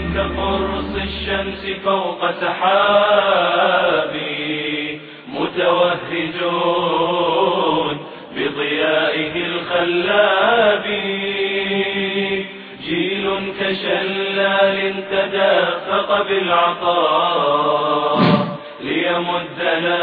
كقرص الشمس فوق سحاب متوهجون بضيائه الخلاب. جيل كشلال تدافق بالعطاء ليمدنا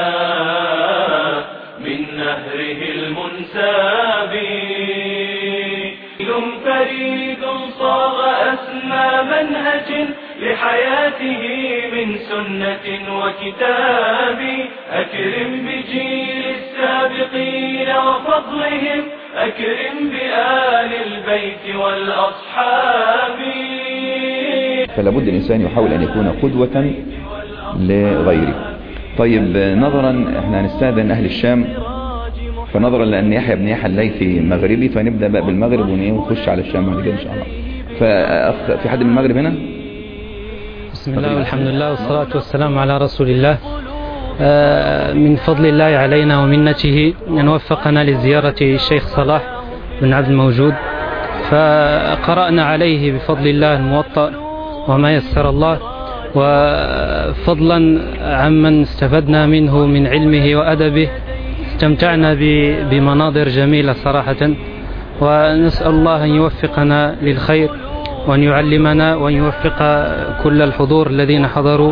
من نهره المنساب. جيل فريد صاغ أسمى منهج لحياته من سنة وكتاب. أكرم بجيل السابقين وفضلهم، أكرم بآل البيت والأصحاب. فلا بد الإنسان يحاول أن يكون قدوة لغيره. طيب نظرا احنا هنستأذن أهل الشام، فنظرا لأن يحيى بن يحيى الليثي مغربي فنبدأ بقى بالمغرب ونخش على الشام بعد كده إن شاء الله. في حد من المغرب هنا؟ بسم الله والحمد لله والصلاة والسلام على رسول الله. من فضل الله علينا ومنته أن وفقنا لزيارة الشيخ صلاح بن عبد الموجود، فقرأنا عليه بفضل الله الموطأ وما يسر الله، وفضلا عمن استفدنا منه من علمه وأدبه استمتعنا بمناظر جميلة صراحة. ونسأل الله أن يوفقنا للخير وأن يعلمنا وأن يوفق كل الحضور الذين حضروا.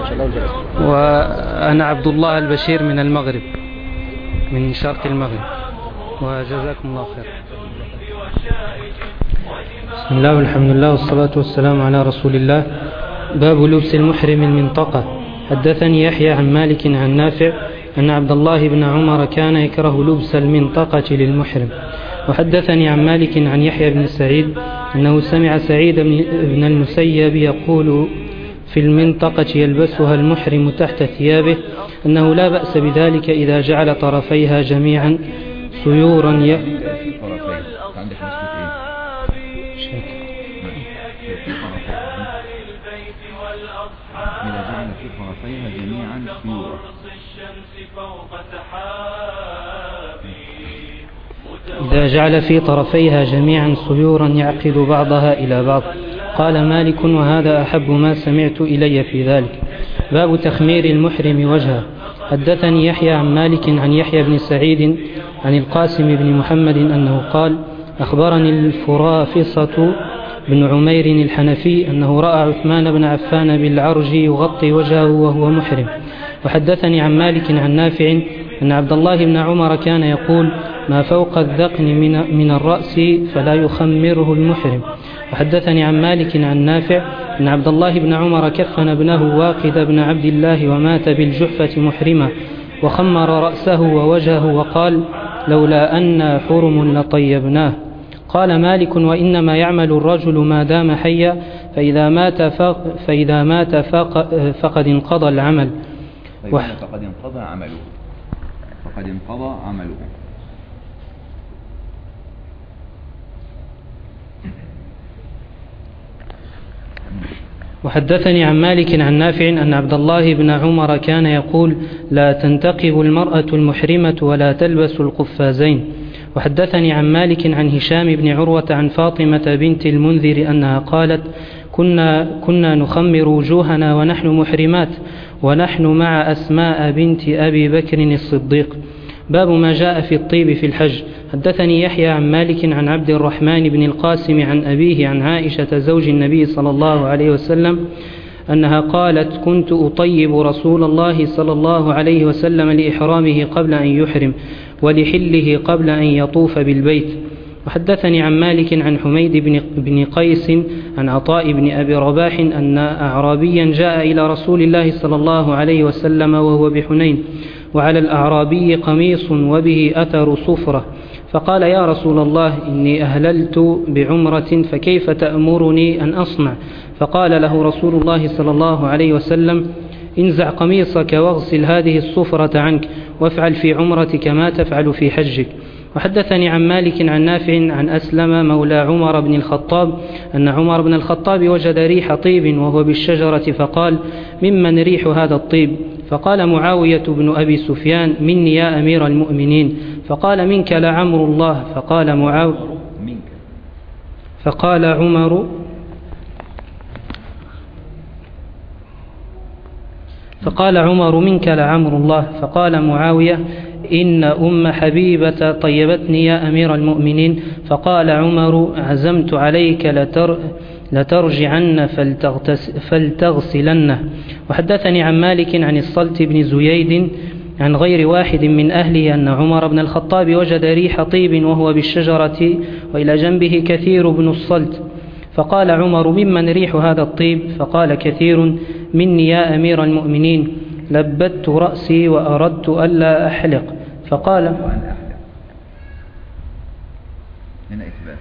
وأنا عبد الله البشير من المغرب، من شرق المغرب، وجزاكم الله خير. بسم الله والحمد لله والصلاة والسلام على رسول الله. باب لبس المحرم المنطقة. حدثني يحيى عن مالك عن نافع أن عبد الله بن عمر كان يكره لبس المنطقة للمحرم. وحدثني عن مالك عن يحيى بن سعيد أنه سمع سعيد بن المسيب يقول في المنطقة يلبسها المحرم تحت ثيابه أنه لا بأس بذلك إذا جعل طرفيها جميعا سيورا إذا جعل في طرفيها جميعا سيورا يعقد بعضها إلى بعض. قال مالك وهذا أحب ما سمعت إلي في ذلك. باب تخمير المحرم وجهه. حدثني يحيى عن مالك عن يحيى بن سعيد عن القاسم بن محمد أنه قال أخبرني الفرافصة بن عمير الحنفي أنه رأى عثمان بن عفان بالعرج يغطي وجهه وهو محرم. وحدثني عن مالك عن نافع أن عبد الله بن عمر كان يقول ما فوق الذقن من الرأس فلا يخمره المحرم. وحدثني عن مالك عن نافع أن عبد الله بن عمر كفن ابنه واقد بن عبد الله ومات بالجحفة محرما، وخمر رأسه ووجهه وقال لولا أن حرم لطيبناه. قال مالك وإنما يعمل الرجل ما دام حيا، فإذا مات فقد انقضى العمل. فقد انقضى عمله. وحدثني عن مالك عن نافع أن عبد الله بن عمر كان يقول لا تنتقب المرأة المحرمة ولا تلبس القفازين. وحدثني عن مالك عن هشام بن عروة عن فاطمة بنت المنذر أنها قالت كنا نخمر وجوهنا ونحن محرمات ونحن مع أسماء بنت أبي بكر الصديق. باب ما جاء في الطيب في الحج. حدثني يحيى عن مالك عن عبد الرحمن بن القاسم عن أبيه عن عائشة زوج النبي صلى الله عليه وسلم أنها قالت كنت أطيب رسول الله صلى الله عليه وسلم لإحرامه قبل أن يحرم ولحله قبل أن يطوف بالبيت. وحدثني عن مالك عن حميد بن قيس عن عطاء بن أبي رباح أن أعرابيا جاء إلى رسول الله صلى الله عليه وسلم وهو بحنين، وعلى الأعرابي قميص وبه أثر صفرة، فقال يا رسول الله إني أهللت بعمرة فكيف تأمرني أن أصنع؟ فقال له رسول الله صلى الله عليه وسلم انزع قميصك واغسل هذه الصفرة عنك وافعل في عمرتك ما تفعل في حجك. وحدثني عن مالك عن نافع عن أسلم مولى عمر بن الخطاب أن عمر بن الخطاب وجد ريح طيب وهو بالشجرة فقال ممن ريح هذا الطيب؟ فقال معاوية بن أبي سفيان مني يا أمير المؤمنين. فقال منك لعمر الله. فقال عمر: منك لعمر الله. فقال معاوية: إن أم حبيبة طيبتني يا أمير المؤمنين. فقال عمر: عزمت عليك لترجعن فلتغسلنه. وحدثني عن مالك عن الصلت بن زييد عن غير واحد من أهله أن عمر بن الخطاب وجد ريح طيب وهو بالشجرة وإلى جنبه كثير بن الصلت. فقال عمر: ممن ريح هذا الطيب؟ فقال كثير: مني يا أمير المؤمنين، لبت رأسي وأردت ألا أحلق. فقال: هنا إثبات.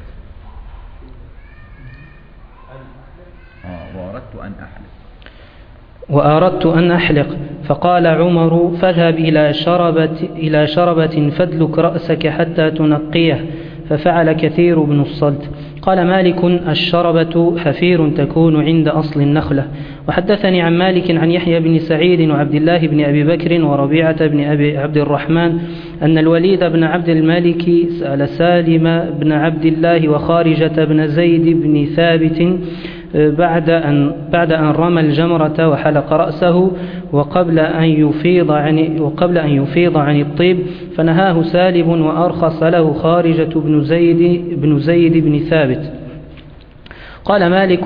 وأردت أن أحلق. فقال عمر: فاذهب إلى شربة فادلك رأسك حتى تنقيه. ففعل كثير بن الصلت. قال مالك: الشربة حفير تكون عند أصل النخلة. وحدثني عن مالك عن يحيى بن سعيد وعبد الله بن أبي بكر وربيعة بن أبي عبد الرحمن أن الوليد بن عبد الملك سأل سالم بن عبد الله وخارجة بن زيد بن ثابت بعد أن رمى الجمرة وحلق رأسه وقبل أن يفيض عن الطيب، فنهاه سالم وأرخص له خارجة بن زيد بن ثابت. قال مالك: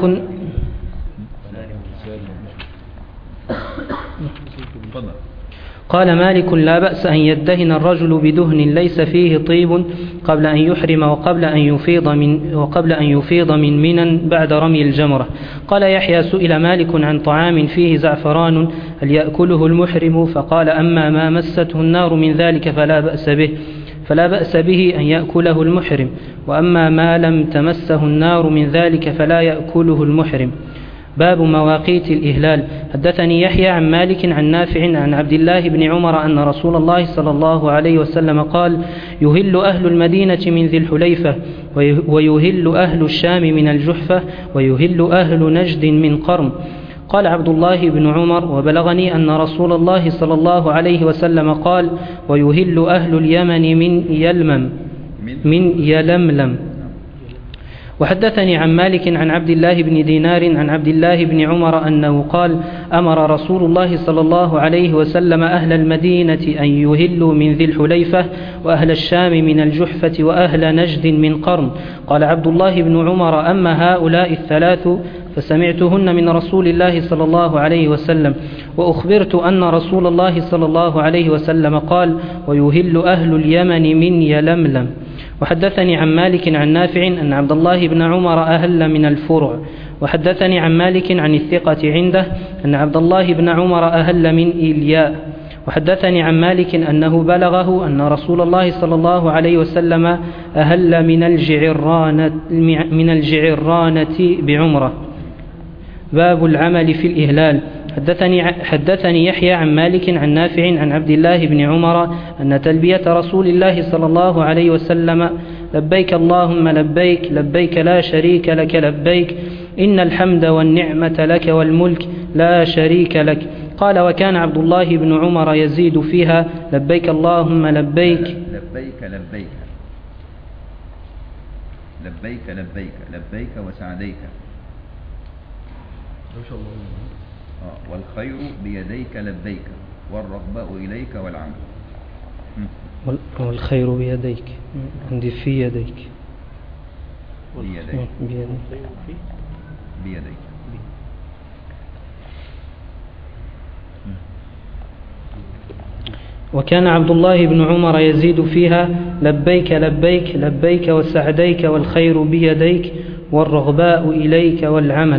لا بأس أن يدهن الرجل بدهن ليس فيه طيب قبل أن يحرم وقبل أن يفيض من منى بعد رمي الجمرة. قال يحيى: سئل مالك عن طعام فيه زعفران هل يأكله المحرم؟ فقال: أما ما مسته النار من ذلك فلا بأس به أن يأكله المحرم، وأما ما لم تمسه النار من ذلك فلا يأكله المحرم. باب مواقيت الإهلال. حدثني يحيى عن مالك عن نافع عن عبد الله بن عمر أن رسول الله صلى الله عليه وسلم قال: يهل أهل المدينة من ذي الحليفة، ويهل أهل الشام من الجحفة، ويهل أهل نجد من قرن. قال عبد الله بن عمر: وبلغني أن رسول الله صلى الله عليه وسلم قال: ويهل أهل اليمن من يلملم. وحدثني عن مالك عن عبد الله بن دينار عن عبد الله بن عمر أنه قال: أمر رسول الله صلى الله عليه وسلم أهل المدينة أن يهلوا من ذي الحليفة، وأهل الشام من الجحفة، وأهل نجد من قرن. قال عبد الله بن عمر: أما هؤلاء الثلاث فسمعتهن من رسول الله صلى الله عليه وسلم، وأخبرت أن رسول الله صلى الله عليه وسلم قال: ويهل أهل اليمن من يلملم. وحدثني عن مالك عن نافع أن عبد الله بن عمر أهل من الفرع. وحدثني عن مالك عن الثقة عنده أن عبد الله بن عمر أهل من إيلياء. وحدثني عن مالك أنه بلغه أن رسول الله صلى الله عليه وسلم أهل من الجعرانة بعمرة. باب العمل في الإهلال. حدثني يحيى عن مالك عن نافع عن عبد الله بن عمر أن تلبية رسول الله صلى الله عليه وسلم: لبيك اللهم لبيك، لبيك لا شريك لك لبيك، إن الحمد والنعمة لك والملك لا شريك لك. قال: وكان عبد الله بن عمر يزيد فيها: لبيك اللهم لبيك، لبيك لبيك لبيك لبيك لبيك وسعديك، والخير بيديك لبيك، والرغباء إليك والعمل. والخير بيديك، عندي في يديك، بيديك. وكان عبد الله بن عمر يزيد فيها: لبيك لبيك لبيك وسعديك، والخير بيديك، والرغباء إليك والعمل.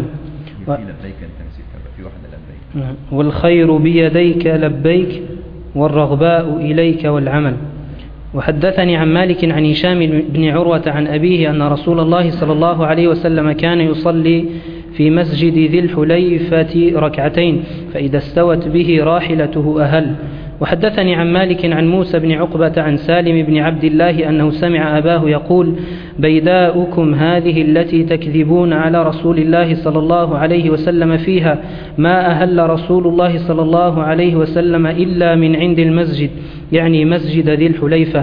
والخير بيديك لبيك، والرغباء إليك والعمل. وحدثني عن مالك عن هشام بن عروة عن أبيه أن رسول الله صلى الله عليه وسلم كان يصلي في مسجد ذي الحليفة ركعتين، فإذا استوت به راحلته أهل. وحدثني عن مالك عن موسى بن عقبة عن سالم بن عبد الله أنه سمع أباه يقول: بيداؤكم هذه التي تكذبون على رسول الله صلى الله عليه وسلم فيها، ما أهل رسول الله صلى الله عليه وسلم إلا من عند المسجد، يعني مسجد ذي الحليفة.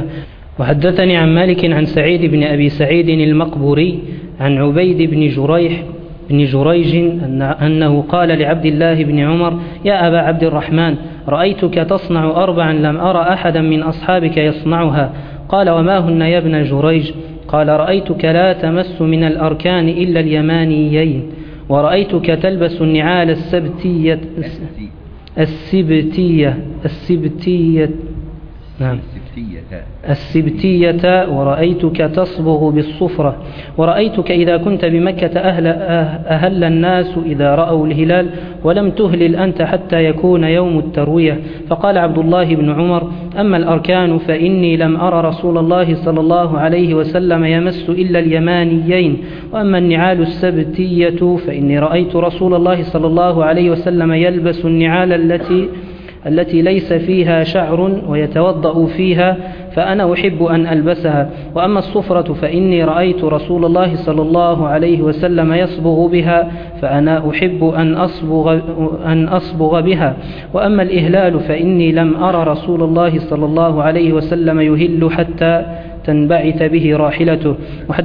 وحدثني عن مالك عن سعيد بن أبي سعيد المقبوري عن عبيد بن جريح بن جريج أنه قال لعبد الله بن عمر: يا أبا عبد الرحمن، رأيتك تصنع 4 لم أرى أحدا من أصحابك يصنعها. قال: وما هن يا ابن جريج؟ قال: رأيتك لا تمس من الأركان إلا اليمانيين، ورأيتك تلبس النعال السبتية، ورأيتك تصبغ بالصفرة، ورأيتك إذا كنت بمكة أهل الناس إذا رأوا الهلال، ولم تهلل أنت حتى يكون يوم التروية. فقال عبد الله بن عمر: أما الأركان فإني لم أرى رسول الله صلى الله عليه وسلم يمس إلا اليمانيين، وأما النعال السبتية فإني رأيت رسول الله صلى الله عليه وسلم يلبس النعال التي ليس فيها شعر ويتوضأ فيها، فأنا أحب أن ألبسها. وأما الصفرة فإني رأيت رسول الله صلى الله عليه وسلم يصبغ بها، فأنا أحب أن أصبغ بها. وأما الإهلال فإني لم أرى رسول الله صلى الله عليه وسلم يهل حتى تنبعث به راحلته.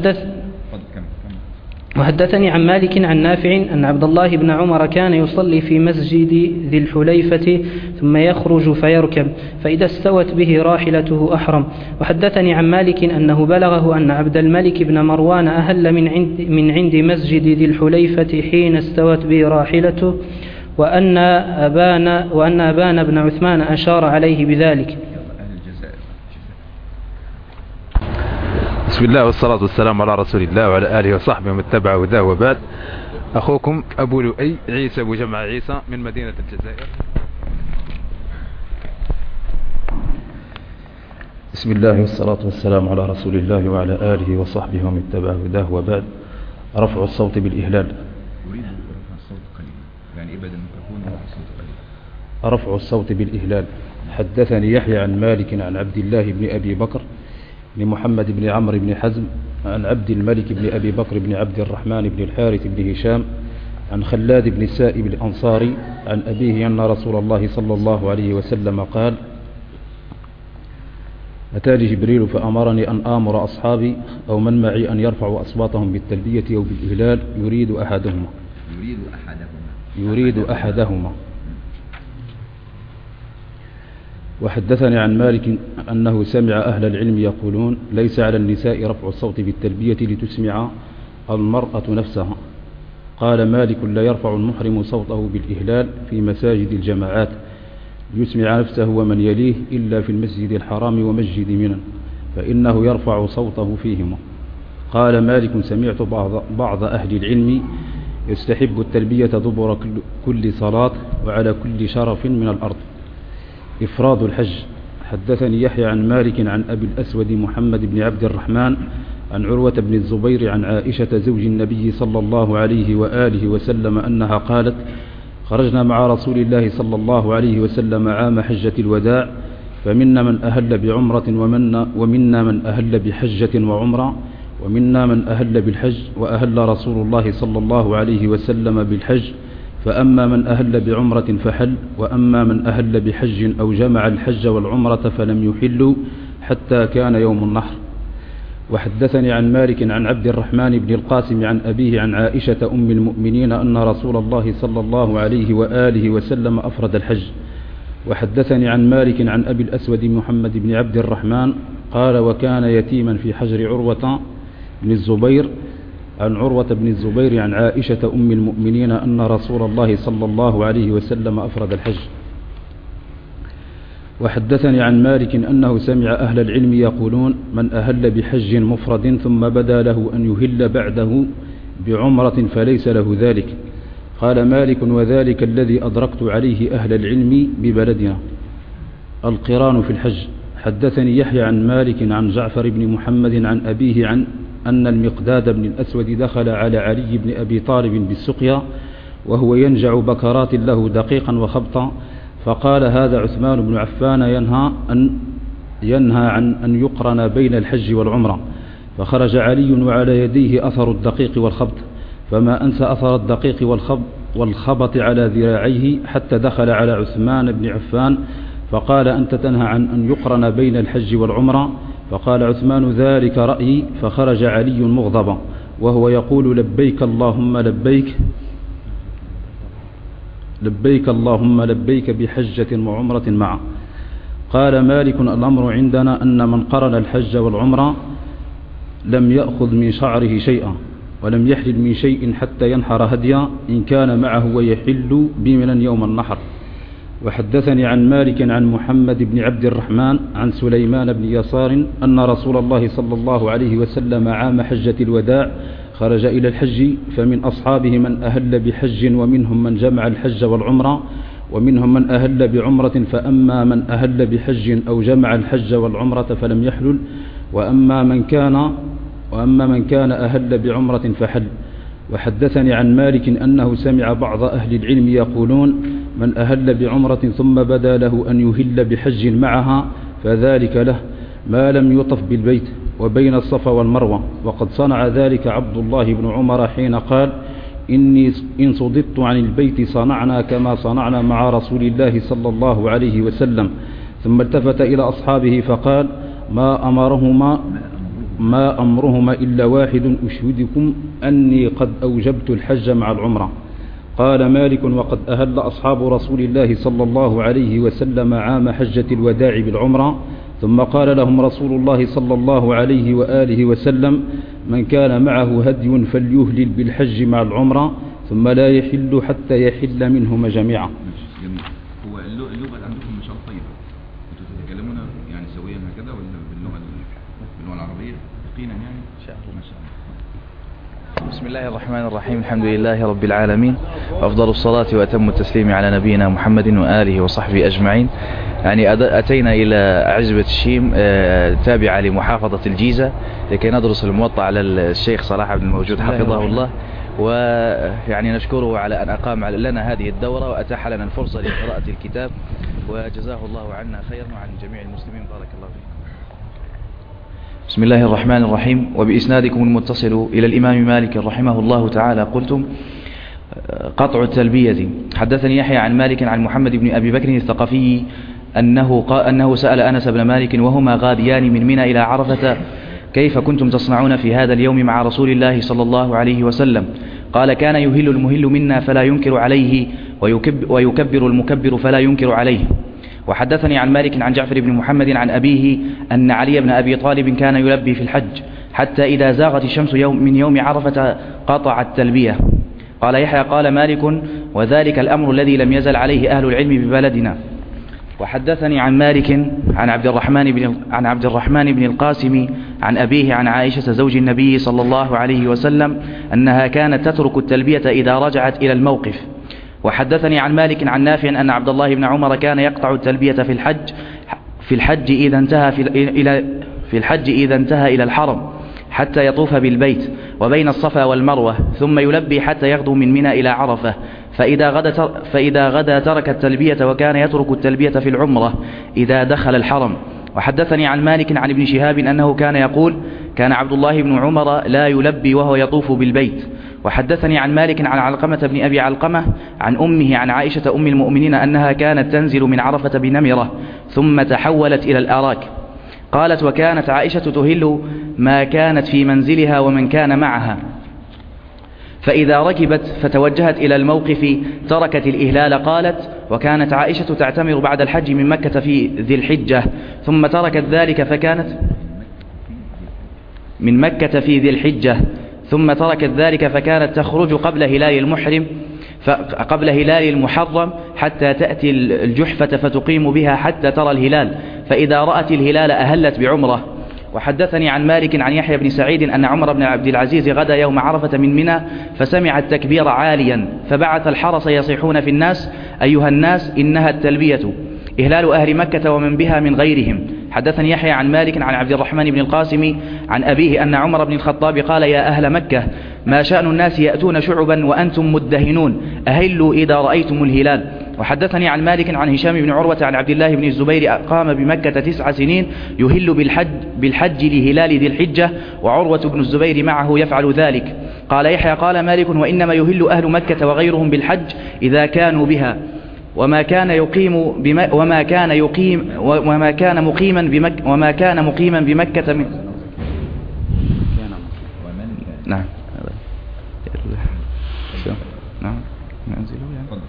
وحدثني عن مالك عن نافع أن عبد الله بن عمر كان يصلي في مسجد ذي الحليفة ثم يخرج فيركب، فإذا استوت به راحلته أحرم. وحدثني عن مالك أنه بلغه أن عبد الملك بن مروان أهل من عند مسجد ذي الحليفة حين استوت به راحلته، وأن أبان بن عثمان أشار عليه بذلك. بسم الله والصلاة والسلام على رسول الله وعلى آله وصحبه ومن اتبع هداه، وبعد. أخوكم أبو لؤي عيسى أبو جمع عيسى من مدينة الجزائر. بسم الله والصلاة والسلام على رسول الله وعلى آله وصحبه ومن اتبع هداه، وبعد. رفع الصوت بالإهلال. أريد رفع الصوت قليلا، يعني إبعد الميكروفون ورفع الصوت قليلا. رفع الصوت بالإهلال. حدثني يحيى عن مالك عن عبد الله بن أبي بكر لمحمد بن عمرو بن حزم عن عبد الملك بن أبي بكر بن عبد الرحمن بن الحارث بن هشام عن خلاد بن سائب الأنصاري عن أبيه أن رسول الله صلى الله عليه وسلم قال: أتاني جبريل فأمرني أن آمر أصحابي أو من معي أن يرفعوا أصواتهم بالتلبية أو بالإهلال يريد أحدهما. وحدثني عن مالك أنه سمع أهل العلم يقولون: ليس على النساء رفع الصوت بالتلبية لتسمع المرأة نفسها. قال مالك: لا يرفع المحرم صوته بالإهلال في مساجد الجماعات ليسمع نفسه ومن يليه إلا في المسجد الحرام ومسجد منى، فإنه يرفع صوته فيهما. قال مالك: سمعت بعض أهل العلم يستحب التلبية دبر كل صلاة وعلى كل شرف من الأرض. إفراد الحج. حدثني يحيى عن مالك عن أبي الأسود محمد بن عبد الرحمن عن عروة بن الزبير عن عائشة زوج النبي صلى الله عليه وآله وسلم أنها قالت: خرجنا مع رسول الله صلى الله عليه وسلم عام حجة الوداع، فمنا من أهل بعمرة ومنا من أهل بحجة وعمرة، ومنا من أهل بالحج، وأهل رسول الله صلى الله عليه وسلم بالحج، فأما من أهل بعمرة فحل، وأما من أهل بحج أو جمع الحج والعمرة فلم يحلوا حتى كان يوم النحر. وحدثني عن مالك عن عبد الرحمن بن القاسم عن أبيه عن عائشة أم المؤمنين أن رسول الله صلى الله عليه وآله وسلم أفرد الحج. وحدثني عن مالك عن أبي الأسود محمد بن عبد الرحمن قال: وكان يتيما في حجر عروة بن الزبير عن عروة بن الزبير عن عائشة أم المؤمنين أن رسول الله صلى الله عليه وسلم أفرد الحج. وحدثني عن مالك أنه سمع أهل العلم يقولون: من أهل بحج مفرد ثم بدا له أن يهل بعده بعمرة فليس له ذلك. قال مالك: وذلك الذي أدركت عليه أهل العلم ببلدنا. القران في الحج. حدثني يحيى عن مالك عن جعفر بن محمد عن أبيه عن أن المقداد بن الأسود دخل على علي بن أبي طالب بالسقيا وهو ينجع بكرات له دقيقا وخبطا، فقال: هذا عثمان بن عفان ينهى عن أن يقرن بين الحج والعمرة. فخرج علي وعلى يديه أثر الدقيق والخبط، فما أنسى أثر الدقيق والخبط على ذراعيه حتى دخل على عثمان بن عفان فقال: أنت تنهى عن أن يقرن بين الحج والعمرة؟ فقال عثمان: ذلك رأيي. فخرج علي مغضبا وهو يقول لبيك اللهم لبيك لبيك اللهم لبيك بحجة وعمرة معا. قال مالك الأمر عندنا أن من قرن الحج والعمرة لم يأخذ من شعره شيئا ولم يحلل من شيء حتى ينحر هديا إن كان معه ويحل بمنى يوم النحر. وحدثني عن مالك عن محمد بن عبد الرحمن عن سليمان بن يسار أن رسول الله صلى الله عليه وسلم عام حجة الوداع خرج إلى الحج، فمن أصحابه من أهل بحج ومنهم من جمع الحج والعمرة ومنهم من أهل بعمرة، فأما من أهل بحج أو جمع الحج والعمرة فلم يحلل، وأما من كان أهل بعمرة فحل. وحدثني عن مالك أنه سمع بعض أهل العلم يقولون من أهل بعمرة ثم بدا له أن يهل بحج معها فذلك له ما لم يطف بالبيت وبين الصفا والمروة. وقد صنع ذلك عبد الله بن عمر حين قال إن صددت عن البيت صنعنا كما صنعنا مع رسول الله صلى الله عليه وسلم. ثم التفت إلى أصحابه فقال ما أمرهما إلا واحد أشهدكم أني قد أوجبت الحج مع العمرة. قال مالك وقد أهل أصحاب رسول الله صلى الله عليه وسلم عام حجة الوداع بالعمرة، ثم قال لهم رسول الله صلى الله عليه وآله وسلم من كان معه هدي فليهلل بالحج مع العمرة ثم لا يحل حتى يحل منهما جميعا. هو اللغة عندكم ما شاء الله طيبة، أنتم تتكلمون يعني سويا هكذا ولا باللغة العربية يقينا يعني؟ إن شاء الله. ما شاء الله. بسم الله الرحمن الرحيم. الحمد لله رب العالمين، وأفضل الصلاة وأتم التسليم على نبينا محمد وآله وصحبه أجمعين. يعني أتينا إلى عزبة الشيم تابعة لمحافظة الجيزة لكي ندرس الموطأ على الشيخ صلاح عبد الموجود حفظه الله، ويعني نشكره على أن أقام لنا هذه الدورة وأتاح لنا الفرصة لقراءة الكتاب، وجزاه الله عنا خيرا وعن جميع المسلمين. بارك الله فيكم. بسم الله الرحمن الرحيم. وبإسنادكم المتصل إلى الإمام مالك رحمه الله تعالى قلتم قطع التلبية. حدثني يحيى عن مالك عن محمد بن أبي بكر الثقفي أنه سأل أنس بن مالك وهما غاديان من منى إلى عرفة كيف كنتم تصنعون في هذا اليوم مع رسول الله صلى الله عليه وسلم؟ قال كان يهل المهل منا فلا ينكر عليه ويكبر المكبر فلا ينكر عليه. وحدثني عن مالك عن جعفر بن محمد عن أبيه أن علي بن أبي طالب كان يلبي في الحج حتى إذا زاغت الشمس من يوم عرفة قطع التلبية. قال يحيى قال مالك وذلك الأمر الذي لم يزل عليه أهل العلم ببلدنا. وحدثني عن مالك عن عبد الرحمن بن القاسم عن أبيه عن عائشة زوج النبي صلى الله عليه وسلم أنها كانت تترك التلبية إذا رجعت إلى الموقف. وحدثني عن مالك عن نافع أن عبد الله بن عمر كان يقطع التلبية في الحج إذا انتهى إلى الحرم حتى يطوف بالبيت وبين الصفا والمروة ثم يلبي حتى يغدو من منى إلى عرفة، فإذا غدا ترك التلبية، وكان يترك التلبية في العمرة إذا دخل الحرم. وحدثني عن مالك عن ابن شهاب أنه كان يقول كان عبد الله بن عمر لا يلبي وهو يطوف بالبيت. وحدثني عن مالك عن علقمة بن أبي علقمة عن أمه عن عائشة أم المؤمنين أنها كانت تنزل من عرفة بنمرة ثم تحولت إلى الأراك. قالت وكانت عائشة تهل ما كانت في منزلها ومن كان معها، فإذا ركبت فتوجهت إلى الموقف تركت الإهلال. قالت وكانت عائشة تعتمر بعد الحج من مكة في ذي الحجة ثم تركت ذلك فكانت من مكة في ذي الحجة ثم تركت ذلك فكانت تخرج قبل هلال المحرم حتى تأتي الجحفة فتقيم بها حتى ترى الهلال، فإذا رأت الهلال أهلت بعمرة. وحدثني عن مالك عن يحيى بن سعيد أن عمر بن عبد العزيز غدا يوم عرفة من منى فسمع التكبير عاليا فبعث الحرس يصيحون في الناس أيها الناس إنها التلبية إهلال أهل مكة ومن بها من غيرهم. حدثني يحيى عن مالك عن عبد الرحمن بن القاسم عن أبيه أن عمر بن الخطاب قال يا أهل مكة ما شأن الناس يأتون شعبا وأنتم مدهنون أهلوا إذا رأيتم الهلال. وحدثني عن مالك عن هشام بن عروة عن عبد الله بن الزبير قام بمكة 9 سنين يهل بالحج لهلال ذي الحجة وعروة بن الزبير معه يفعل ذلك. قال يحيى قال مالك وإنما يهل أهل مكة وغيرهم بالحج إذا كانوا بها وما كان مقيما بمكة من نعم نعم ننزله يعني.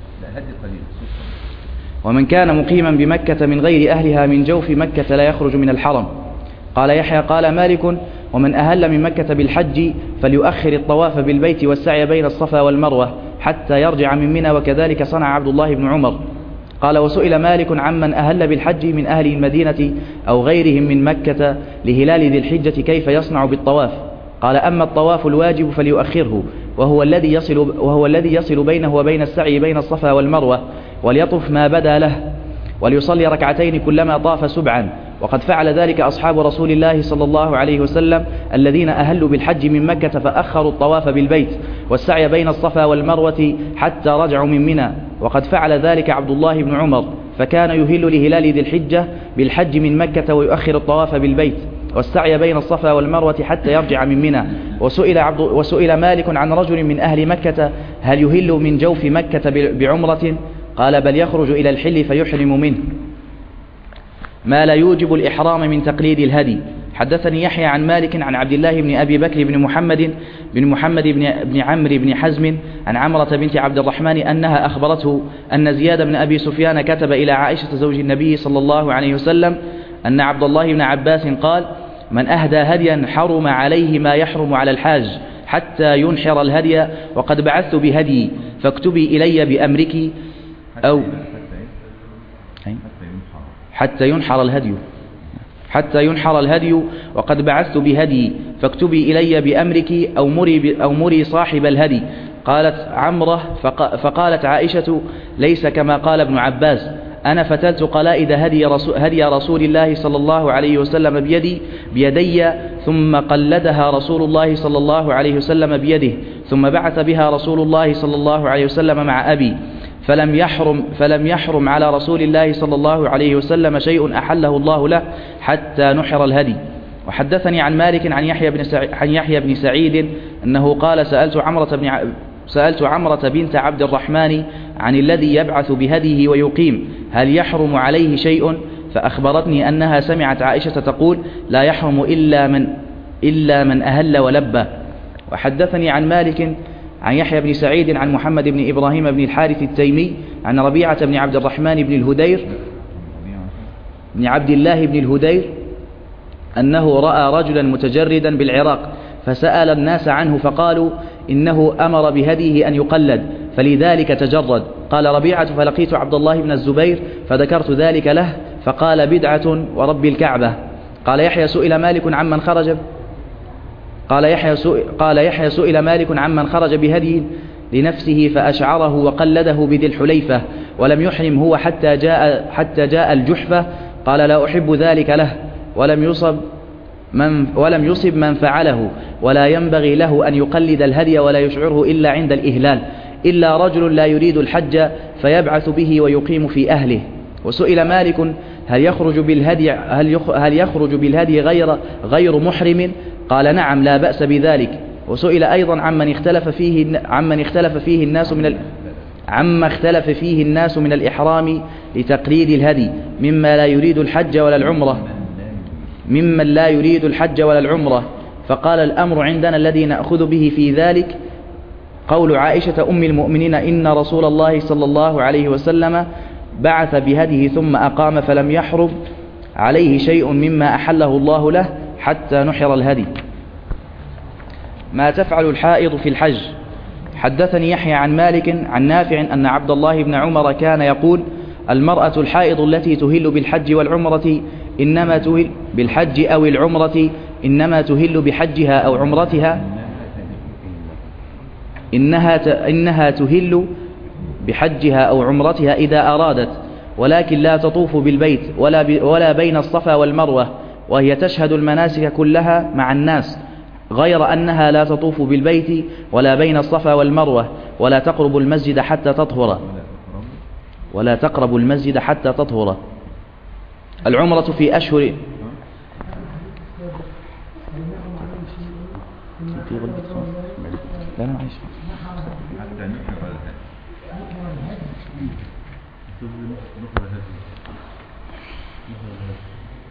ومن كان مقيما بمكة من غير أهلها من جوف مكة لا يخرج من الحرم. قال يحيى قال مالك ومن أهل من مكة بالحج فليؤخر الطواف بالبيت والسعي بين الصفا والمروة حتى يرجع من منى وكذلك صنع عبد الله بن عمر. قال وسئل مالك عمن أهل بالحج من أهل المدينة أو غيرهم من مكة لهلال ذي الحجة كيف يصنع بالطواف؟ قال أما الطواف الواجب فليؤخره وهو الذي يصل بينه وبين السعي بين الصفا والمروة وليطف ما بدا له وليصلي ركعتين كلما طاف سبعا وقد فعل ذلك أصحاب رسول الله صلى الله عليه وسلم الذين أهلوا بالحج من مكة فأخروا الطواف بالبيت والسعي بين الصفا والمروة حتى رجعوا من منى وقد فعل ذلك عبد الله بن عمر فكان يهل لهلال ذي الحجة بالحج من مكة ويؤخر الطواف بالبيت والسعي بين الصفا والمروة حتى يرجع من منى. وسئل مالك عن رجل من أهل مكة هل يهل من جوف مكة بعمرة؟ قال بل يخرج إلى الحل فيحرم منه ما لا يوجب الإحرام من تقليد الهدي. حدثني يحيى عن مالك عن عبد الله بن أبي بكر بن محمد بن عمرو بن حزم عن عمرة بنت عبد الرحمن أنها أخبرته أن زياد بن أبي سفيان كتب إلى عائشة زوج النبي صلى الله عليه وسلم أن عبد الله بن عباس قال من أهدى هديا حرم عليه ما يحرم على الحاج حتى ينحر الهدي وقد بعثت بهدي فاكتبي إلي بأمرك أو حتى ينحر الهدي وقد بعثت بهدي فاكتبي إلي بأمرك أو مري صاحب الهدي. قالت عمرة فقالت عائشة ليس كما قال ابن عباس أنا فتلت قلائد هدي رسول الله صلى الله عليه وسلم بيدي ثم قلدها رسول الله صلى الله عليه وسلم بيده ثم بعث بها رسول الله صلى الله عليه وسلم مع أبي فلم يحرم على رسول الله صلى الله عليه وسلم شيء أحله الله له حتى نحر الهدي. وحدثني عن مالك عن يحيى بن سعيد أنه قال سألت عمرة بنت عبد الرحمن عن الذي يبعث بهديه ويقيم هل يحرم عليه شيء؟ فأخبرتني أنها سمعت عائشة تقول لا يحرم إلا من أهل ولبى. وحدثني عن مالك عن يحيى بن سعيد عن محمد بن إبراهيم بن الحارث التيمي عن ربيعة بن عبد الرحمن بن عبد الله بن الهدير أنه رأى رجلا متجردا بالعراق فسأل الناس عنه فقالوا إنه أمر بهديه أن يقلد فلذلك تجرد. قال ربيعة فلقيت عبد الله بن الزبير فذكرت ذلك له فقال بدعة ورب الكعبة. قال يحيى سئل مالك عمن خرج بهدي لنفسه فأشعره وقلده بذي الحليفة ولم يحرم هو حتى جاء الجحفة. قال لا أحب ذلك له ولم يصب من فعله ولا ينبغي له أن يقلد الهدي ولا يشعره إلا عند الإهلال إلا رجل لا يريد الحج فيبعث به ويقيم في أهله. وسئل مالك هل يخرج بالهدي غير محرم؟ قال نعم لا بأس بذلك. وسئل أيضا عما اختلف فيه الناس من الإحرام لتقليد الهدي ممن لا يريد الحج ولا العمرة فقال الأمر عندنا الذي نأخذ به في ذلك قول عائشة أم المؤمنين إن رسول الله صلى الله عليه وسلم بعث بهديه ثم أقام فلم يحرم عليه شيء مما أحله الله له حتى نحر الهدي. ما تفعل الحائض في الحج. حدثني يحيى عن مالك عن نافع أن عبد الله بن عمر كان يقول المرأة الحائض التي تهل بالحج والعمرة إنما تهل بالحج أو العمرة إنما تهل بحجها أو عمرتها إنها تهل بحجها أو عمرتها إذا أرادت ولكن لا تطوف بالبيت ولا بين الصفا والمروة وهي تشهد المناسك كلها مع الناس غير أنها لا تطوف بالبيت ولا بين الصفا والمروة ولا تقرب المسجد حتى تطهر. العمرة في أشهر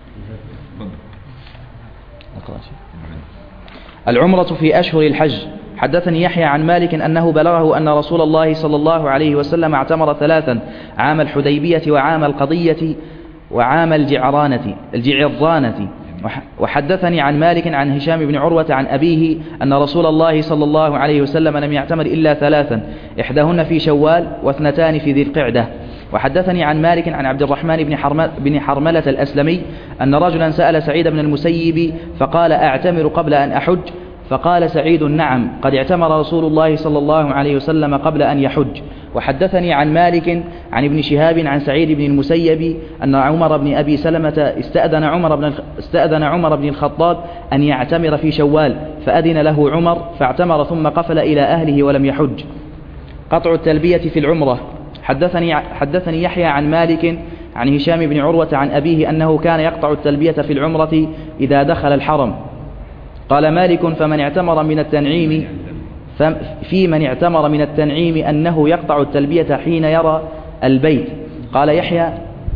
العمرة في أشهر الحج حدثني يحيى عن مالك أنه بلغه أن رسول الله صلى الله عليه وسلم اعتمر 3 عام الحديبية وعام القضية وعام الجعرانة. وحدثني عن مالك عن هشام بن عروة عن أبيه أن رسول الله صلى الله عليه وسلم لم يعتمر إلا 3 إحداهن في شوال و2 في ذي القعدة. وحدثني عن مالك عن عبد الرحمن بن حرملة الأسلمي أن رجلا سأل سعيد بن المسيب فقال أعتمر قبل أن أحج؟ فقال سعيد نعم، قد اعتمر رسول الله صلى الله عليه وسلم قبل أن يحج. وحدثني عن مالك عن ابن شهاب عن سعيد بن المسيب أن عمر بن أبي سلمة استأذن عمر بن الخطاب أن يعتمر في شوال فأذن له عمر فاعتمر ثم قفل إلى أهله ولم يحج. قطع التلبية في العمرة. حدثني يحيى عن مالك عن هشام بن عروة عن أبيه أنه كان يقطع التلبية في العمرة إذا دخل الحرم. قال مالك فمن اعتمر من التنعيم أنه يقطع التلبية حين يرى البيت. قال يحيى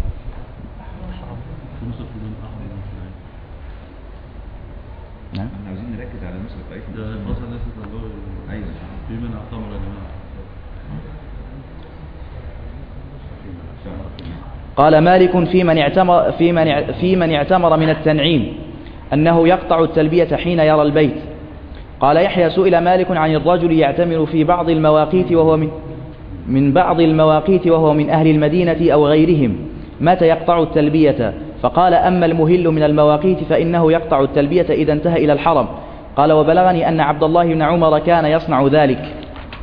قال مالك في من اعتمر من التنعيم أنه يقطع التلبية حين يرى البيت. قال يحيى سئل مالك عن الرجل يعتمر في بعض المواقيت وهو من بعض المواقيت وهو من أهل المدينة أو غيرهم متى يقطع التلبية؟ فقال أما المهل من المواقيت فإنه يقطع التلبية إذا انتهى إلى الحرم. قال وبلغني أن عبد الله بن عمر كان يصنع ذلك.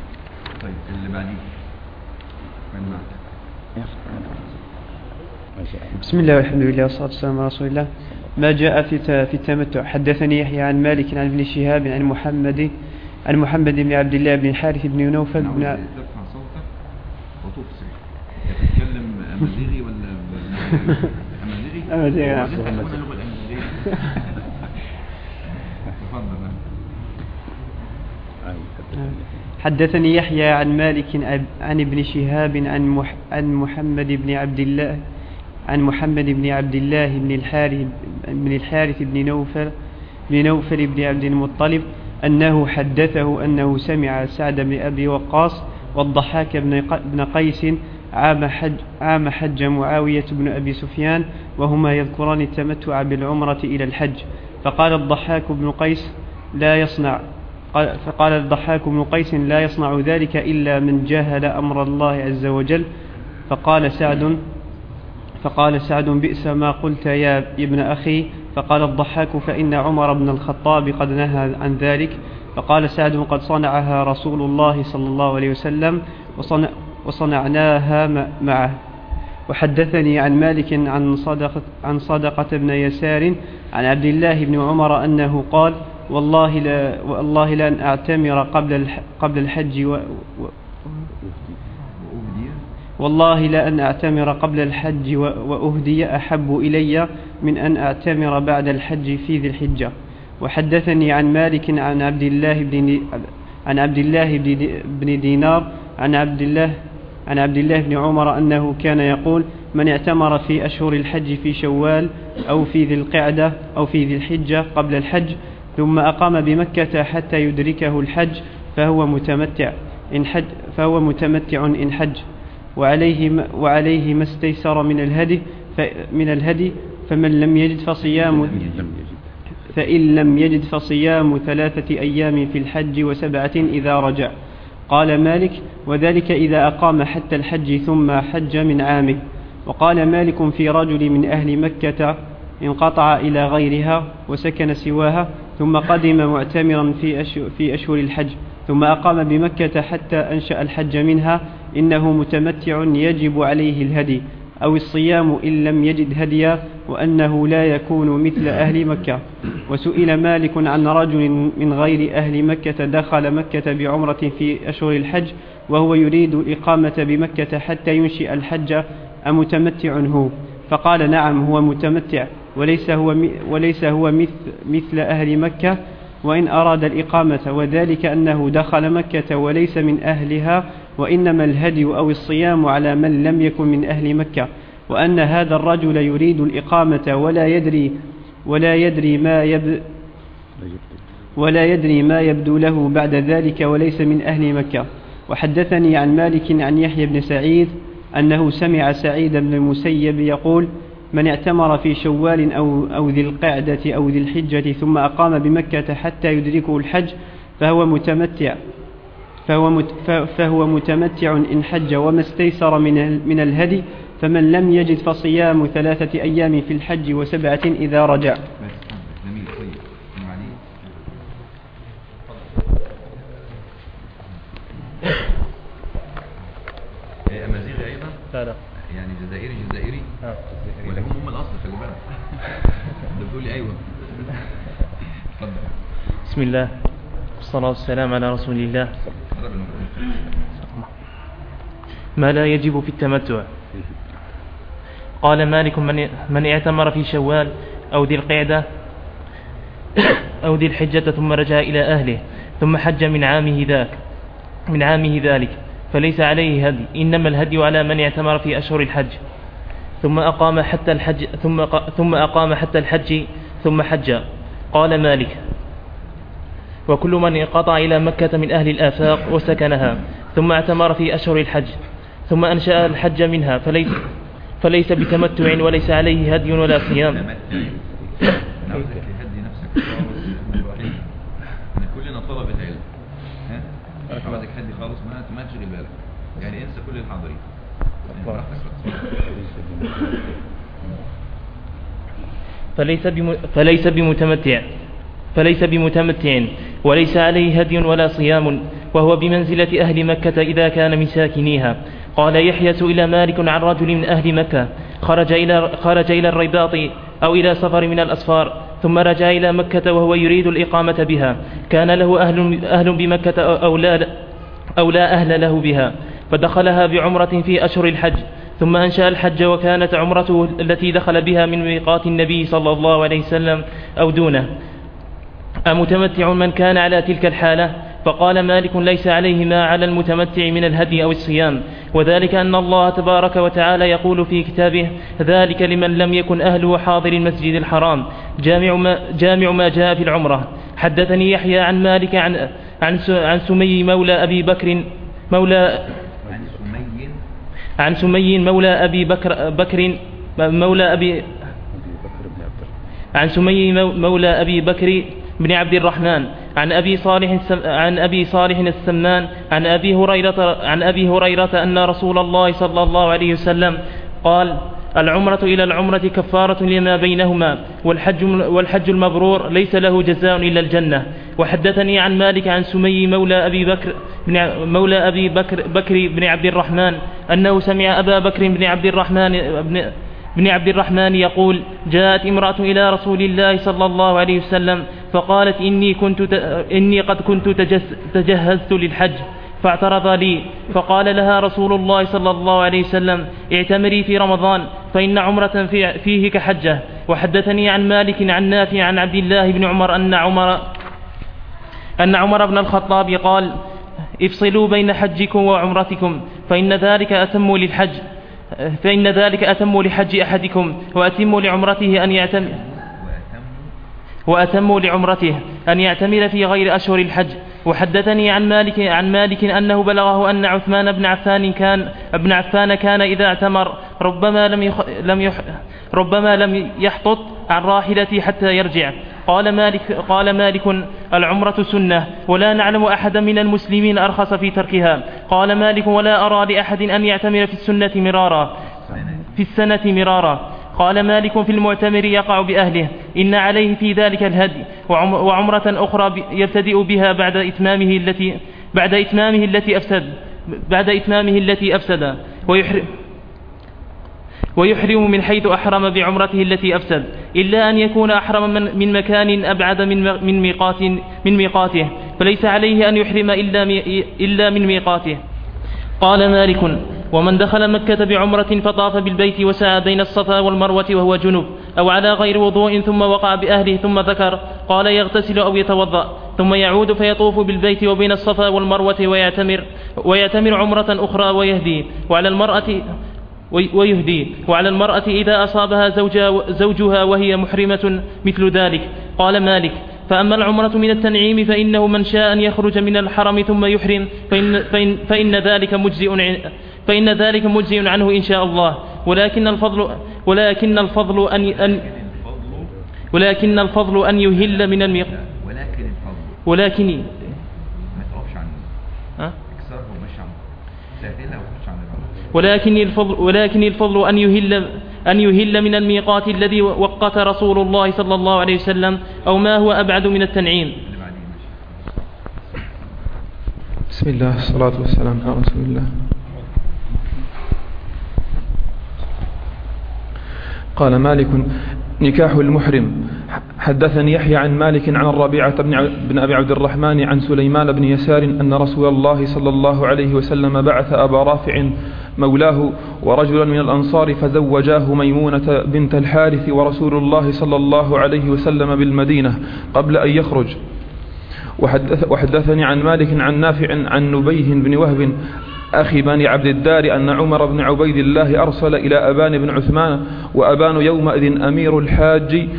بسم الله والحمد لله والصلاة والسلام على رسول الله. ما جاء في التمتع. حدثني يحيى عن مالك عن ابن شهاب عن محمد بن عبد الله بن الحارث بن نوفل بن ترفع صوتك وتفصل. تتكلم أمازيغي ولا أمازيغي؟ حدثني يحيى عن مالك عن ابن شهاب عن محمد بن عبد الله بن الحارث بن نوفل بن عبد المطلب أنه حدثه أنه سمع سعد بن أبي وقاص والضحاك بن قيس عام حج معاوية بن أبي سفيان وهما يذكران التمتع بالعمرة إلى الحج. فقال الضحاك بن قيس لا يصنع ذلك إلا من جاهل أمر الله عز وجل. فقال سعد بئس ما قلت يا ابن أخي. فقال الضحاك فإن عمر بن الخطاب قد نهى عن ذلك. فقال سعد قد صنعها رسول الله صلى الله عليه وسلم وصنعناها معه. وحدثني عن مالك عن صدقة بن يسار عن عبد الله بن عمر أنه قال والله لأن أعتمر قبل الحج والله لأن أعتمر قبل الحج وأهدي أحب إلي من أن أعتمر بعد الحج في ذي الحجة. وحدثني عن مالك عن عبد الله بن دينار عن عبد الله بن عمر أنه كان يقول من اعتمر في أشهر الحج في شوال أو في ذي القعدة أو في ذي الحجة قبل الحج ثم أقام بمكة حتى يدركه الحج فهو متمتع إن حج وعليه ما استيسر من الهدي فمن لم يجد فإن لم يجد فصيام 3 أيام في الحج و7 إذا رجع. قال مالك وذلك إذا أقام حتى الحج ثم حج من عامه. وقال مالك في رجل من أهل مكة انقطع إلى غيرها وسكن سواها ثم قدم معتمرا في أشهر الحج ثم أقام بمكة حتى أنشأ الحج منها إنه متمتع يجب عليه الهدي أو الصيام إن لم يجد هديا وأنه لا يكون مثل أهل مكة. وسئل مالك عن رجل من غير أهل مكة دخل مكة بعمرة في أشهر الحج وهو يريد الإقامة بمكة حتى ينشئ الحج أمتمتع هو؟ فقال نعم هو متمتع وليس هو مثل أهل مكة وإن أراد الإقامة وذلك أنه دخل مكة وليس من أهلها وإنما الهدي أو الصيام على من لم يكن من أهل مكة. وأن هذا الرجل يريد الإقامة ولا يدري ولا يدري ما يبدو له بعد ذلك وليس من أهل مكة. وحدثني عن مالك عن يحيى بن سعيد أنه سمع سعيد بن المسيب يقول: من اعتمر في شوال أو ذي القعدة أو ذي الحجة ثم أقام بمكة حتى يدركه الحج فهو متمتع إن حج وما استيسر من الهدي، فمن لم يجد فصيام 3 أيام في الحج و7 إذا رجع. أمازيغي أيضا؟ لا يعني جزائري ولا هم الأصل في البلد؟ بتقول لي أيوة. اتفضل. بسم الله والصلاة والسلام على رسول الله. ما لا يجب في التمتع. قال مالك: من اعتمر في شوال أو ذي القعدة أو ذي الحجة ثم رجع إلى أهله ثم حج من عامه ذلك فليس عليه هدي، إنما الهدي على من اعتمر في أشهر الحج ثم أقام حتى الحج ثم حج. قال مالك: وكل من انقطع إلى مكة من أهل الآفاق وسكنها ثم اعتمر في أشهر الحج ثم أنشأ الحج منها فليس بتمتع وليس عليه هدي ولا صيام. كلنا طلبة علم، عاوزك هدي خالص، ما تشغل بالك، يعني انسى كل الحاضرين. فليس بمتمتع وليس عليه هدي ولا صيام، وهو بمنزلة أهل مكة إذا كان من ساكنيها. قال يحيى: سئل مالك عن رجل من أهل مكة خرج إلى الرباط أو إلى سفر من الأسفار ثم رجع إلى مكة وهو يريد الإقامة بها، كان له أهل بمكة أو لا أهل له بها، فدخلها بعمرة في أشهر الحج ثم أنشأ الحج، وكانت عمرته التي دخل بها من ميقات النبي صلى الله عليه وسلم أو دونه. أمتمتع من كان على تلك الحالة؟ فقال مالك: ليس عليه ما على المتمتع من الهدي أو الصيام، وذلك أن الله تبارك وتعالى يقول في كتابه: ذلك لمن لم يكن أهله حاضر المسجد الحرام، جامع ما جاء في العمرة. حدثني يحيى عن مالك عن سمي مولى أبي بكر عن سمي مولى أبي بكر بن عبد الرحمن عن أبي صالح السمان عن أبي هريرة أن رسول الله صلى الله عليه وسلم قال: العمرة إلى العمرة كفارة لما بينهما، والحج المبرور ليس له جزاء إلا الجنة. وحدثني عن مالك عن سمي مولى أبي بكر بن عبد الرحمن أنه سمع أبا بكر بن عبد الرحمن يقول: جاءت امرأة إلى رسول الله صلى الله عليه وسلم فقالت: إني قد كنت تجهزت للحج فاعترض لي، فقال لها رسول الله صلى الله عليه وسلم: اعتمري في رمضان فإن عمرة فيه كحجة. وحدثني عن مالك عن نافع عن عبد الله بن عمر أن عمر بن الخطاب قال: افصلوا بين حجكم وعمرتكم فإن ذلك أتم لحج أحدكم وأتم لعمرته أن يعتمر في غير أشهر الحج. وحدثني عن مالك أنه بلغه أن عثمان بن عفان كان إذا اعتمر ربما لم يحطط عن راحلته حتى يرجع. قال مالك: العمرة سنة ولا نعلم أحدا من المسلمين أرخص في تركها. قال مالك: ولا أرى لأحد أن يعتمر في السنة مرارا. قال مالك: في المعتمر يقع بأهله، إن عليه في ذلك الهدي، وعمرة أخرى يبتدئ بها بعد إتمامه التي أفسد ويحرم من حيث أحرم بعمرته التي أفسد، إلا أن يكون أحرم من مكان أبعد من ميقاته، فليس عليه أن يحرم إلا من ميقاته. قال مالك: ومن دخل مكة بعمرة فطاف بالبيت وسعى بين الصفا والمروة وهو جنب أو على غير وضوء ثم وقع بأهله ثم ذكر، قال: يغتسل أو يتوضأ ثم يعود فيطوف بالبيت وبين الصفا والمروة ويعتمر عمرة أخرى ويهدي، وعلى المرأة إذا أصابها زوجها وهي محرمة مثل ذلك. قال مالك: فأما العمرة من التنعيم فإنه من شاء أن يخرج من الحرم ثم يحرم فإن ذلك مجزئ عنه إن شاء الله. ولكن الفضل أن يهل من الميقات. ولكن الفضل أن يهل من الميقات الذي وقت رسول الله صلى الله عليه وسلم أو ما هو أبعد من التنعيم. بسم الله الصلاة والسلام على رسول الله. قال مالك: نكاح المحرم. حدثني يحيى عن مالك عن الربيعة بن أبي عبد الرحمن عن سليمان بن يسار أن رسول الله صلى الله عليه وسلم بعث أبا رافع مولاه ورجلا من الأنصار فزوجاه ميمونة بنت الحارث ورسول الله صلى الله عليه وسلم بالمدينة قبل أن يخرج. وحدثني عن مالك عن نافع عن نبيه بن وهب أخي بني عبد الدار أن عمر بن عبيد الله أرسل إلى أبان بن عثمان وأبان يومئذ أمير الحاج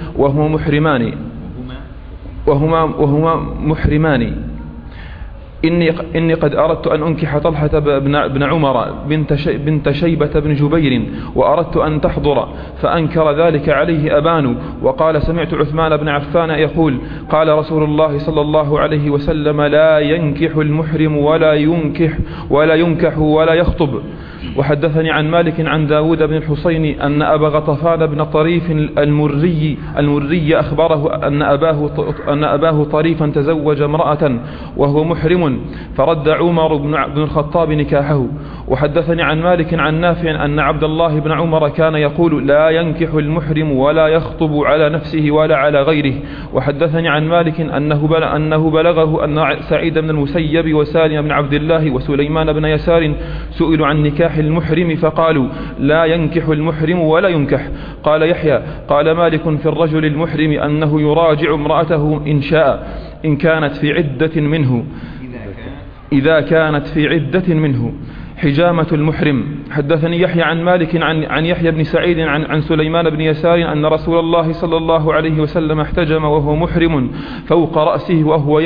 وهما محرمان إني قد أردت أن أنكح طلحة بن عمر بنت شيبة بن جبير وأردت أن تحضر، فأنكر ذلك عليه أبان وقال: سمعت عثمان بن عفان يقول: قال رسول الله صلى الله عليه وسلم: لا ينكح المحرم ولا ينكح ولا يخطب. وحدثني عن مالك عن داود بن الحسين أن أبا غطفان بن طريف المري أخبره أن أباه طريفا تزوج امرأة وهو محرم فرد عمر بن الخطاب نكاحه. وحدثني عن مالك عن نافع أن عبد الله بن عمر كان يقول: لا ينكح المحرم ولا يخطب على نفسه ولا على غيره. وحدثني عن مالك أنه بلغه أن سعيد بن المسيب وسالم بن عبد الله وسليمان بن يسار سئلوا عن نكاح المحرم فقالوا: لا ينكح المحرم ولا ينكح. قال يحيى: قال مالك في الرجل المحرم أنه يراجع امرأته إن شاء إن كانت في عدة منه إذا كانت في عدة منه. حجامة المحرم. حدثني يحيى عن مالك عن يحيى بن سعيد عن سليمان بن يسار أن رسول الله صلى الله عليه وسلم احتجم وهو محرم فوق رأسه وهو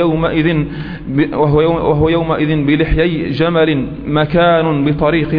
يومئذ بلحيي جمل مكان بطريق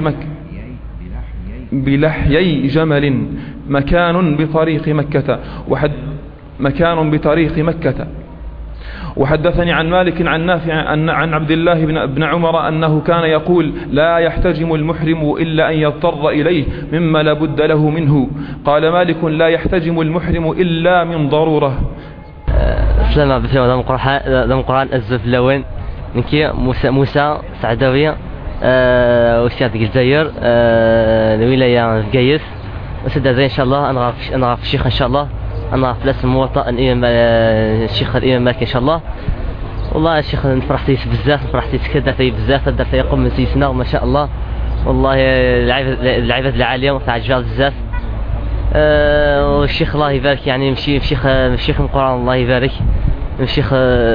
مكة. وحدثني عن مالك عن نافع عن عبد الله بن عمر أنه كان يقول: لا يحتجم المحرم إلا أن يضطر إليه مما لا بد له منه. قال مالك: لا يحتجم المحرم إلا من ضرورة. سلام بسيطة دم القرآن الزف اللوين نكي موسى سعداوية وسيادة الجزائر الولاية قيس وسيدة زي إن شاء الله. أنا غاف الشيخ إن شاء الله، أنا في لسه موطأ الشيخ الإمام مالك إن شاء الله. والله الشيخ فرحت بزاف، فرحت كذا في بزاف تقدر في يقوم مسيسنا وما شاء الله. والله العباد العالية وتعجبت بزاف. والشيخ الله يبارك يعني مشي شيخ القرآن الله يبارك، الشيخ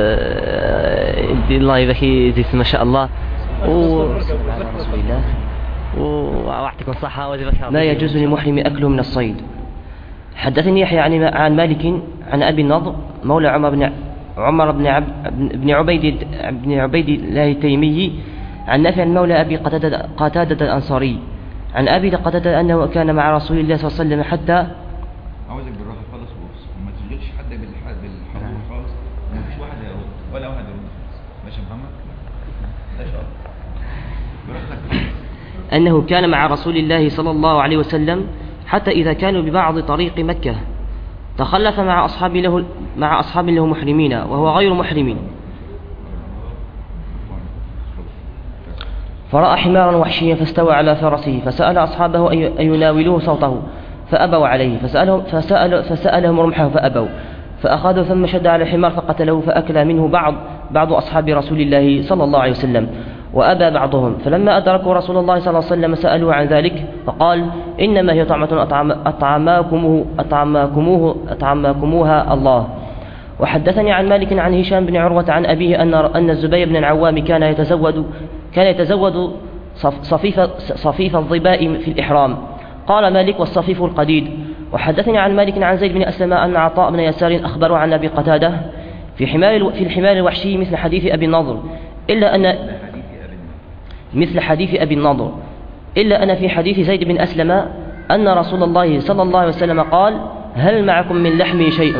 الله يبارك يزيد ما شاء الله. وأعطيكم الصحة. لا يجوز للمحرم أكله من الصيد. حدثني يحيى عن مالك عن أبي النضر مولى عمر بن عبيد الله التيمي عن نافع مولى أبي قتادة الأنصاري عن أبي قتادة أنه كان مع رسول الله صلى الله عليه وسلم حتى عاوزك بالراحة خالص وما تشغلش حد بالحضور خالص، مفيش واحد يرد ولا واحد يرد. ماشي محمد؟ لا شاء الله. أنه كان مع رسول الله صلى الله عليه وسلم حتى إذا كانوا ببعض طريق مكة تخلف مع أصحاب له محرمين وهو غير محرم، فرأى حمارا وحشيا فاستوى على فرسه فسأل أصحابه أن يناولوه صوته فأبوا عليه، فسألهم رمحه فأبوا، فأخذوا ثم شد على الحمار فقتله، فأكل منه بعض أصحاب رسول الله صلى الله عليه وسلم وأبى بعضهم. فلما أدركوا رسول الله صلى الله عليه وسلم سألوه عن ذلك فقال: إنما هي طعمة أطعماكموها الله. وحدثني عن مالك عن هشام بن عروة عن أبيه أن الزبير بن العوام كان يتزود صفيف الظباء في الإحرام. قال مالك: والصفيف القديد. وحدثني عن مالك عن زيد بن أسلم أن عطاء بن يسار أخبره عن أبي قتادة في الحمار الوحشي مثل حديث أبي النضر، مثل حديث أبي النضر، إلا أن في حديث زيد بن أسلم أن رسول الله صلى الله عليه وسلم قال: هل معكم من لحمي شيء؟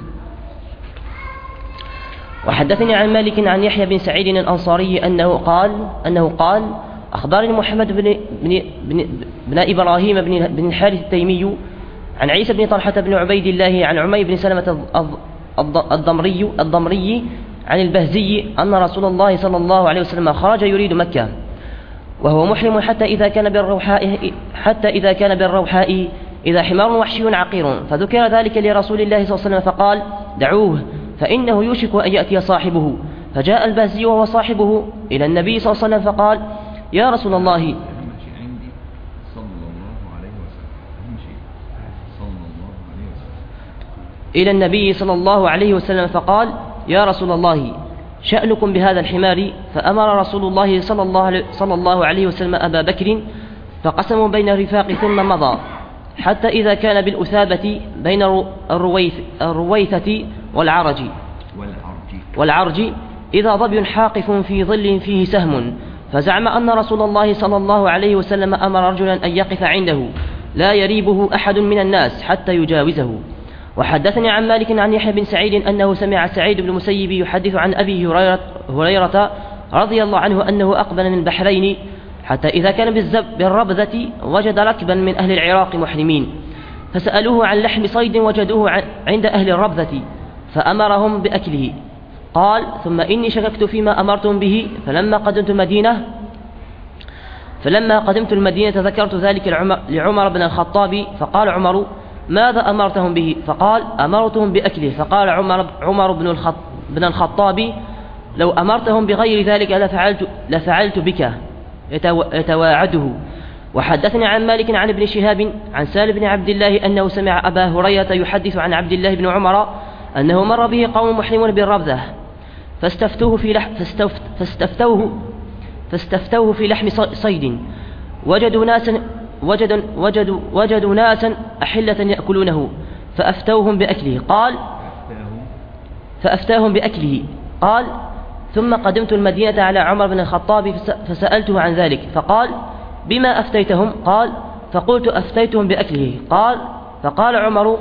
وحدثني عن مالك عن يحيى بن سعيد الأنصاري أنه قال أخبرني محمد بن إبراهيم بن الحارث التيمي عن عيسى بن طلحة بن عبيد الله عن عمي بن سلمة الضمري عن البهزي أن رسول الله صلى الله عليه وسلم خرج يريد مكة وهو محرم حتى إذا كان بالروحاء إذا حمار وحشي عقير، فذكر ذلك لرسول الله صلى الله عليه وسلم فقال: دعوه فإنه يوشك أن يأتي صاحبه. فجاء البهزي وهو صاحبه إلى النبي صلى الله عليه وسلم فقال: يا رسول الله، إلى النبي صلى الله عليه وسلم فقال: يا رسول الله، شأنكم بهذا الحمار؟ فأمر رسول الله صلى الله عليه وسلم أبا بكر فقسموا بين الرفاق ثم مضى حتى إذا كان بالأثابة بين الرويثة والعرج إذا ظبي حاقف في ظل فيه سهم، فزعم أن رسول الله صلى الله عليه وسلم أمر رجلا أن يقف عنده لا يريبه أحد من الناس حتى يجاوزه. وحدثني عن مالك عن يحيى بن سعيد أنه سمع سعيد بن المسيب يحدث عن أبي هريرة رضي الله عنه أنه أقبل من البحرين حتى إذا كان بالربذة وجد ركبا من أهل العراق محرمين، فسألوه عن لحم صيد وجدوه عند أهل الربذة فأمرهم بأكله. قال: ثم إني شككت فيما أمرتم به، فلما قدمت المدينة ذكرت ذلك لعمر بن الخطاب، فقال عمر: ماذا أمرتهم به؟ فقال: أمرتهم بأكله. فقال عمر بن الخطاب: لو أمرتهم بغير ذلك لفعلت بك، يتواعده. وحدثني عن مالك عن ابن شهاب عن سالم بن عبد الله أنه سمع أبا هريرة يحدث عن عبد الله بن عمر أنه مر به قوم محرمون بالربذة فاستفتوه في لحم صيد، وجدوا ناسا أحلة يأكلونه فأفتاهم بأكله. قال: ثم قدمت المدينة على عمر بن الخطاب فسألته عن ذلك، فقال: بما أفتيتهم؟ قال: فقلت: أفتيتهم بأكله. فقال عمر: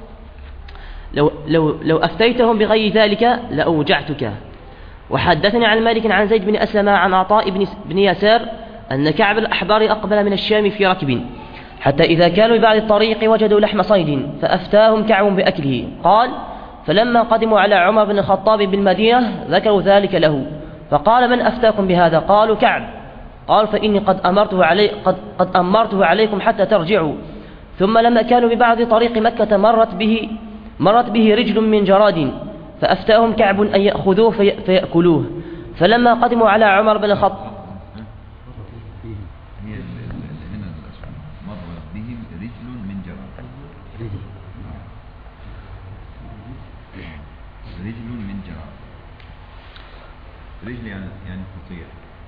لو أفتيتهم بغير ذلك لأوجعتك. وحدثني عن مالك عن زيد بن أسلم عن عطاء بن يسار أن كعب الأحبار أقبل من الشام في ركب حتى إذا كانوا ببعض الطريق وجدوا لحم صيد فأفتاهم كعب بأكله. قال: فلما قدموا على عمر بن الخطاب بالمدينة ذكروا ذلك له، فقال: من أفتاكم بهذا؟ قالوا: كعب. قال: فإني قد أمرته عليكم حتى ترجعوا. ثم لما كانوا ببعض طريق مكة مرت به رجل من جراد فأفتاهم كعب أن يأخذوه فيأكلوه. فلما قدموا على عمر بن الخطاب رجل يعني خطير.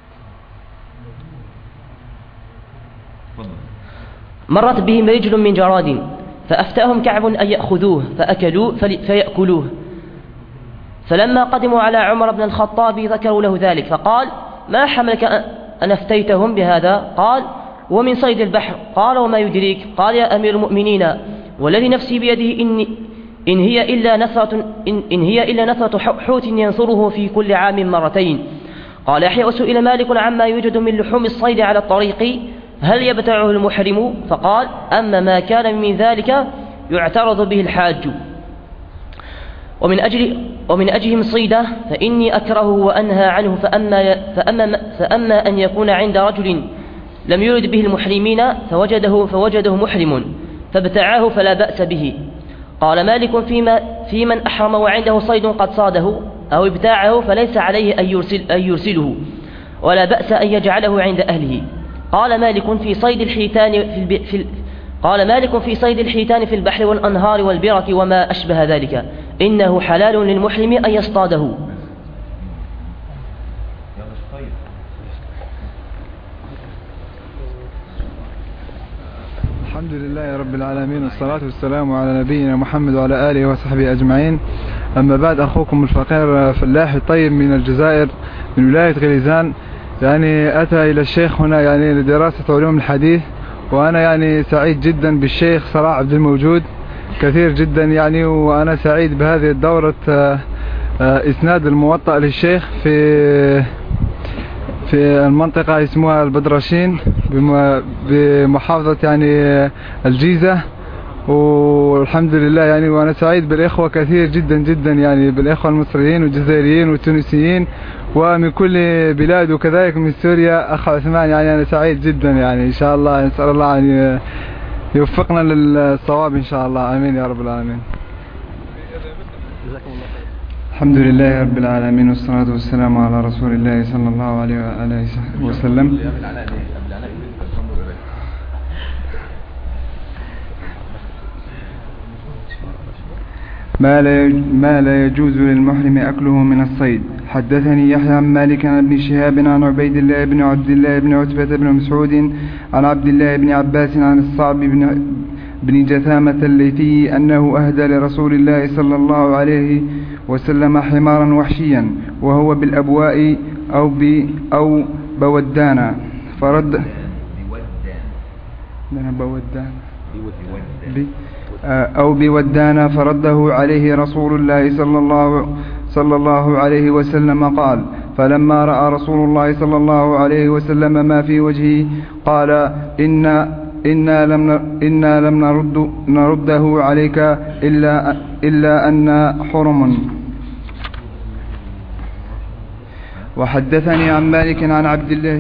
مرت بهم رجل من جراد فأفتاهم كعب أن يأخذوه فيأكلوه. فلما قدموا على عمر بن الخطاب ذكروا له ذلك، فقال: ما حملك أن أفتيتهم بهذا؟ قال: ومن صيد البحر. قال: وما يدريك؟ قال: يا أمير المؤمنين والذي نفسي بيده إن هي إلا نثرة حوت ينثره في كل عام مرتين. قال يحيى: وسئل مالك عما يوجد من لحوم الصيد على الطريق هل يبتعه المحرم؟ فقال: أما ما كان من ذلك يعترض به الحاج. ومن أجلهم صيدة فإني أكرهه وأنهى عنه، فأما أن يكون عند رجل لم يرد به المحرمين فوجده محرم فابتعاه فلا بأس به. قال مالك: في من أحرم وعنده صيد قد صاده أو ابتاعه فليس عليه أن يرسله ولا بأس أن يجعله عند أهله. قال مالك: في صيد الحيتان في البحر والأنهار والبرك وما أشبه ذلك إنه حلال للمحرم أن يصطاده. الحمد لله رب العالمين، والصلاة والسلام على نبينا محمد وعلى آله وصحبه أجمعين. أما بعد، أخوكم الفقير فلاح الطيب من الجزائر من ولاية غليزان، يعني أتى إلى الشيخ هنا يعني لدراسة علوم الحديث، وأنا يعني سعيد جدا بالشيخ صلاح عبد الموجود كثير جدا يعني، وأنا سعيد بهذه الدورة إسناد الموطأ للشيخ في المنطقة اسمها البدرشين بمحافظة يعني الجيزة، والحمد لله يعني. وأنا سعيد بالإخوة كثير جدا جدا يعني، بالإخوة المصريين والجزائريين والتونسيين ومن كل بلاد، وكذلك من سوريا أخ عثمان، يعني أنا سعيد جدا يعني. إن شاء الله نسأل الله أن يوفقنا للصواب إن شاء الله، آمين يا رب العالمين. الحمد لله رب العالمين، والصلاة والسلام على رسول الله صلى الله عليه وآله وسلم. ما لا يجوز للمحرم أكله من الصيد. حدثني يحيى عن مالك عن ابن شهاب عن عبيد الله بن عبد الله بن عتبة بن مسعود عن عبد الله بن عباس عن الصعب بن جثامة الليثي أنه أهدى لرسول الله صلى الله عليه وسلم حمارا وحشيا وهو بالأبواء أو بودانا فرده عليه رسول الله صلى الله عليه وسلم قال: فلما رأى رسول الله صلى الله عليه وسلم ما في وجهه قال: إنا لم نرده عليك إلا أن حرم. وحدثني عن مالك عن عبد الله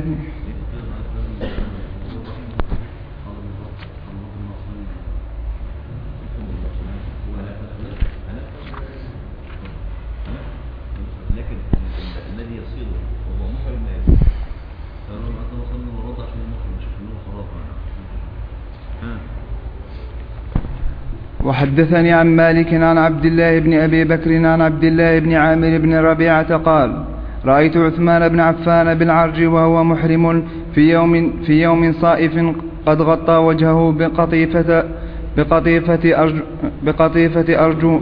وحدثني عن مالك عن عبد الله بن أبي بكر عن عبد الله بن عامر بن ربيعة قال: رأيت عثمان بن عفان بالعرج وهو محرم في يوم صائف قد غطى وجهه بقطيفة أرجو.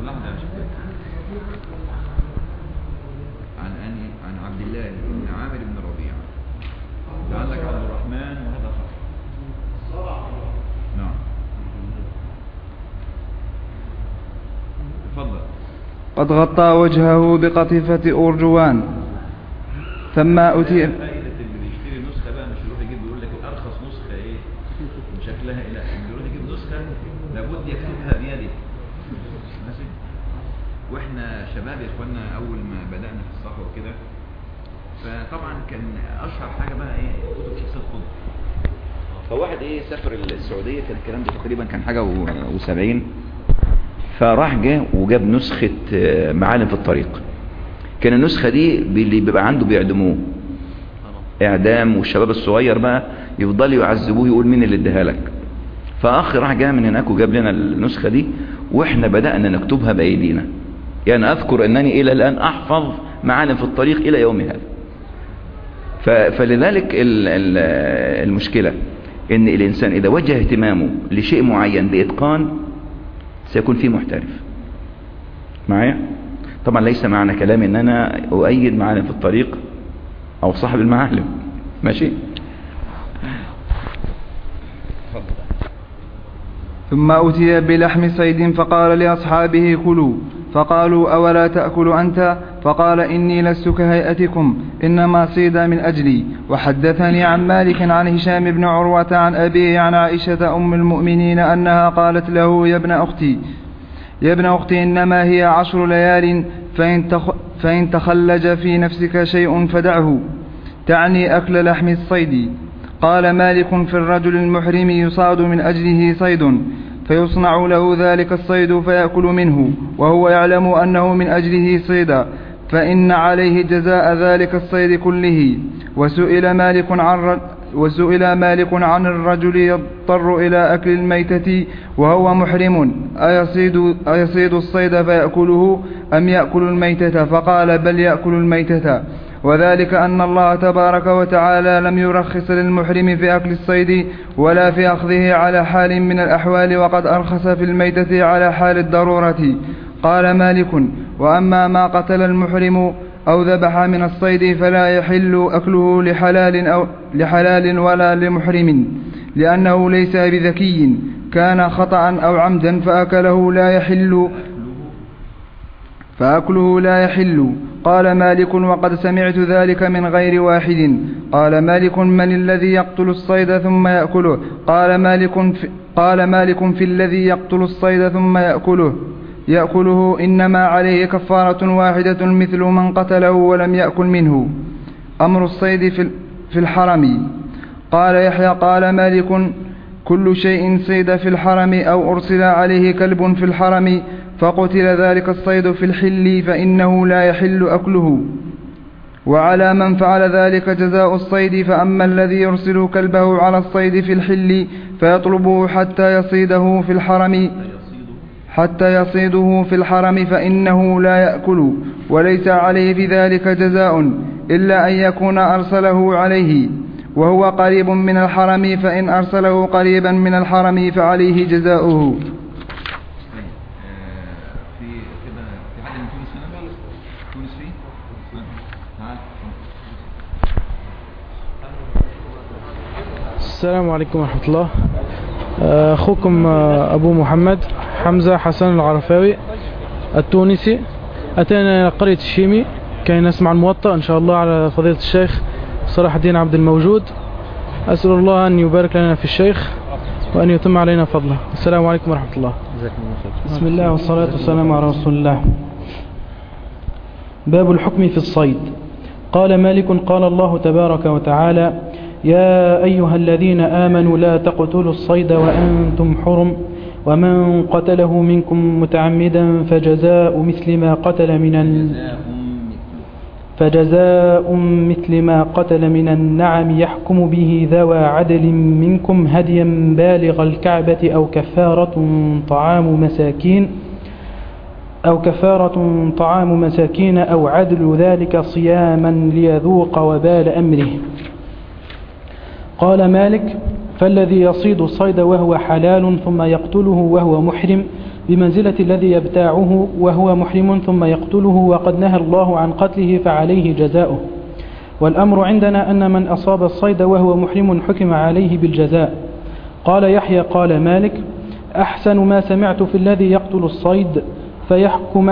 عن عبد الله بن عامر بن ربيعة، لعلك عبد الرحمن وهذا خطأ. نعم، تفضل. قد غطى وجهه بقطيفة أرجوان ثم أتي. فائدة اللي بيشتري نسخة بقى مش يروح يجيب يقول لك الأرخص نسخة إيه وشكلها إلى يروح يجيب نسخة لابد يكتبها بيده. ماشي. وإحنا شباب يا إخوانا أول ما بدأنا في الصحوة وكده، فطبعا كان أشهر حاجة بقى إيه كتب شخص الخضر. فواحد إيه سافر السعودية، كان الكلام ده تقريبا كان حاجة و70، فراح جه وجاب نسخة معالم في الطريق. كان النسخة دي اللي بيبقى عنده بيعدموه اعدام، والشباب الصغير بقى يفضلوا يعذبوه يقول مين اللي اداها لك. فاخ راح جاء من هناك وجاب لنا النسخة دي، واحنا بدأنا نكتبها بايدينا. يعني اذكر انني الى الان احفظ معالم في الطريق الى يوم هذا. فلذلك المشكلة ان الانسان اذا وجه اهتمامه لشيء معين باتقان سيكون فيه محترف. معايا؟ طبعا ليس معنى كلامي ان انا اؤيد معالم في الطريق او صاحب المعالم. ماشي. ثم أتي بلحم صيد فقال لأصحابه: كلوا. فقالوا: أولا تأكل أنت؟ فقال: إني لست كهيئتكم، إنما صيد من أجلي. وحدثني عن مالك عن هشام بن عروة عن أبيه عن عائشة أم المؤمنين أنها قالت له: يا ابن أختي إنما هي 10 ليال، فإن تخلج في نفسك شيء فدعه، تعني أكل لحم الصيد. قال مالك: في الرجل المحرم يصاد من أجله صيد، فيصنع له ذلك الصيد فيأكل منه وهو يعلم أنه من أجله صيد، فإن عليه جزاء ذلك الصيد كله. وسئل مالك عن الرجل يضطر إلى أكل الميتة وهو محرم، أيصيد الصيد فيأكله أم يأكل الميتة؟ فقال: بل يأكل الميتة، وذلك أن الله تبارك وتعالى لم يرخص للمحرم في أكل الصيد ولا في أخذه على حال من الأحوال، وقد أرخص في الميتة على حال الضرورة. قال مالك: وأما ما قتل المحرم أو ذبح من الصيد فلا يحل أكله لحلال ولا لمحرم، لأنه ليس بذكي، كان خطأ أو عمدا فأكله لا يحل. قال مالك: وقد سمعت ذلك من غير واحد. قال مالك: من الذي يقتل الصيد ثم يأكله؟ قال مالك: في الذي يقتل الصيد ثم يأكله إنما عليه كفارة واحدة مثل من قتله ولم يأكل منه. أمر الصيد في الحرم. قال يحيى: قال مالك: كل شيء صيد في الحرم أو أرسل عليه كلب في الحرم فقتل ذلك الصيد في الحل فإنه لا يحل أكله، وعلى من فعل ذلك جزاء الصيد. فأما الذي يرسل كلبه على الصيد في الحل فيطلبه حتى يصيده في الحرم فإنه لا يأكل، وليس عليه في ذلك جزاء إلا أن يكون أرسله عليه وهو قريب من الحرم، فإن أرسله قريبا من الحرم فعليه جزاؤه. السلام عليكم ورحمة الله. أخوكم أبو محمد حمزة حسن العرفاوي التونسي، أتينا إلى قرية الشيمي كي نسمع الموطأ إن شاء الله على فضيلة الشيخ صلاح الدين عبد الموجود. أسأل الله أن يبارك لنا في الشيخ وأن يتم علينا فضله. السلام عليكم ورحمة الله. بسم الله والصلاة والسلام على رسول الله. باب الحكم في الصيد. قال مالك: قال الله تبارك وتعالى: يا أيها الذين آمنوا لا تقتلوا الصيد وأنتم حرم، ومن قتله منكم متعمدا فجزاء مثل ما قتل من النعم يحكم به ذوى عدل منكم هديا بالغ الكعبة أو كفارة طعام مساكين أو عدل ذلك صياما ليذوق وبال أمره. قال مالك: فالذي يصيد الصيد وهو حلال ثم يقتله وهو محرم بمنزلة الذي يبتاعه وهو محرم ثم يقتله وقد نهى الله عن قتله فعليه جزاؤه. والأمر عندنا أن من أصاب الصيد وهو محرم حكم عليه بالجزاء. قال يحيى: قال مالك: أحسن ما سمعت في الذي يقتل الصيد فيحكم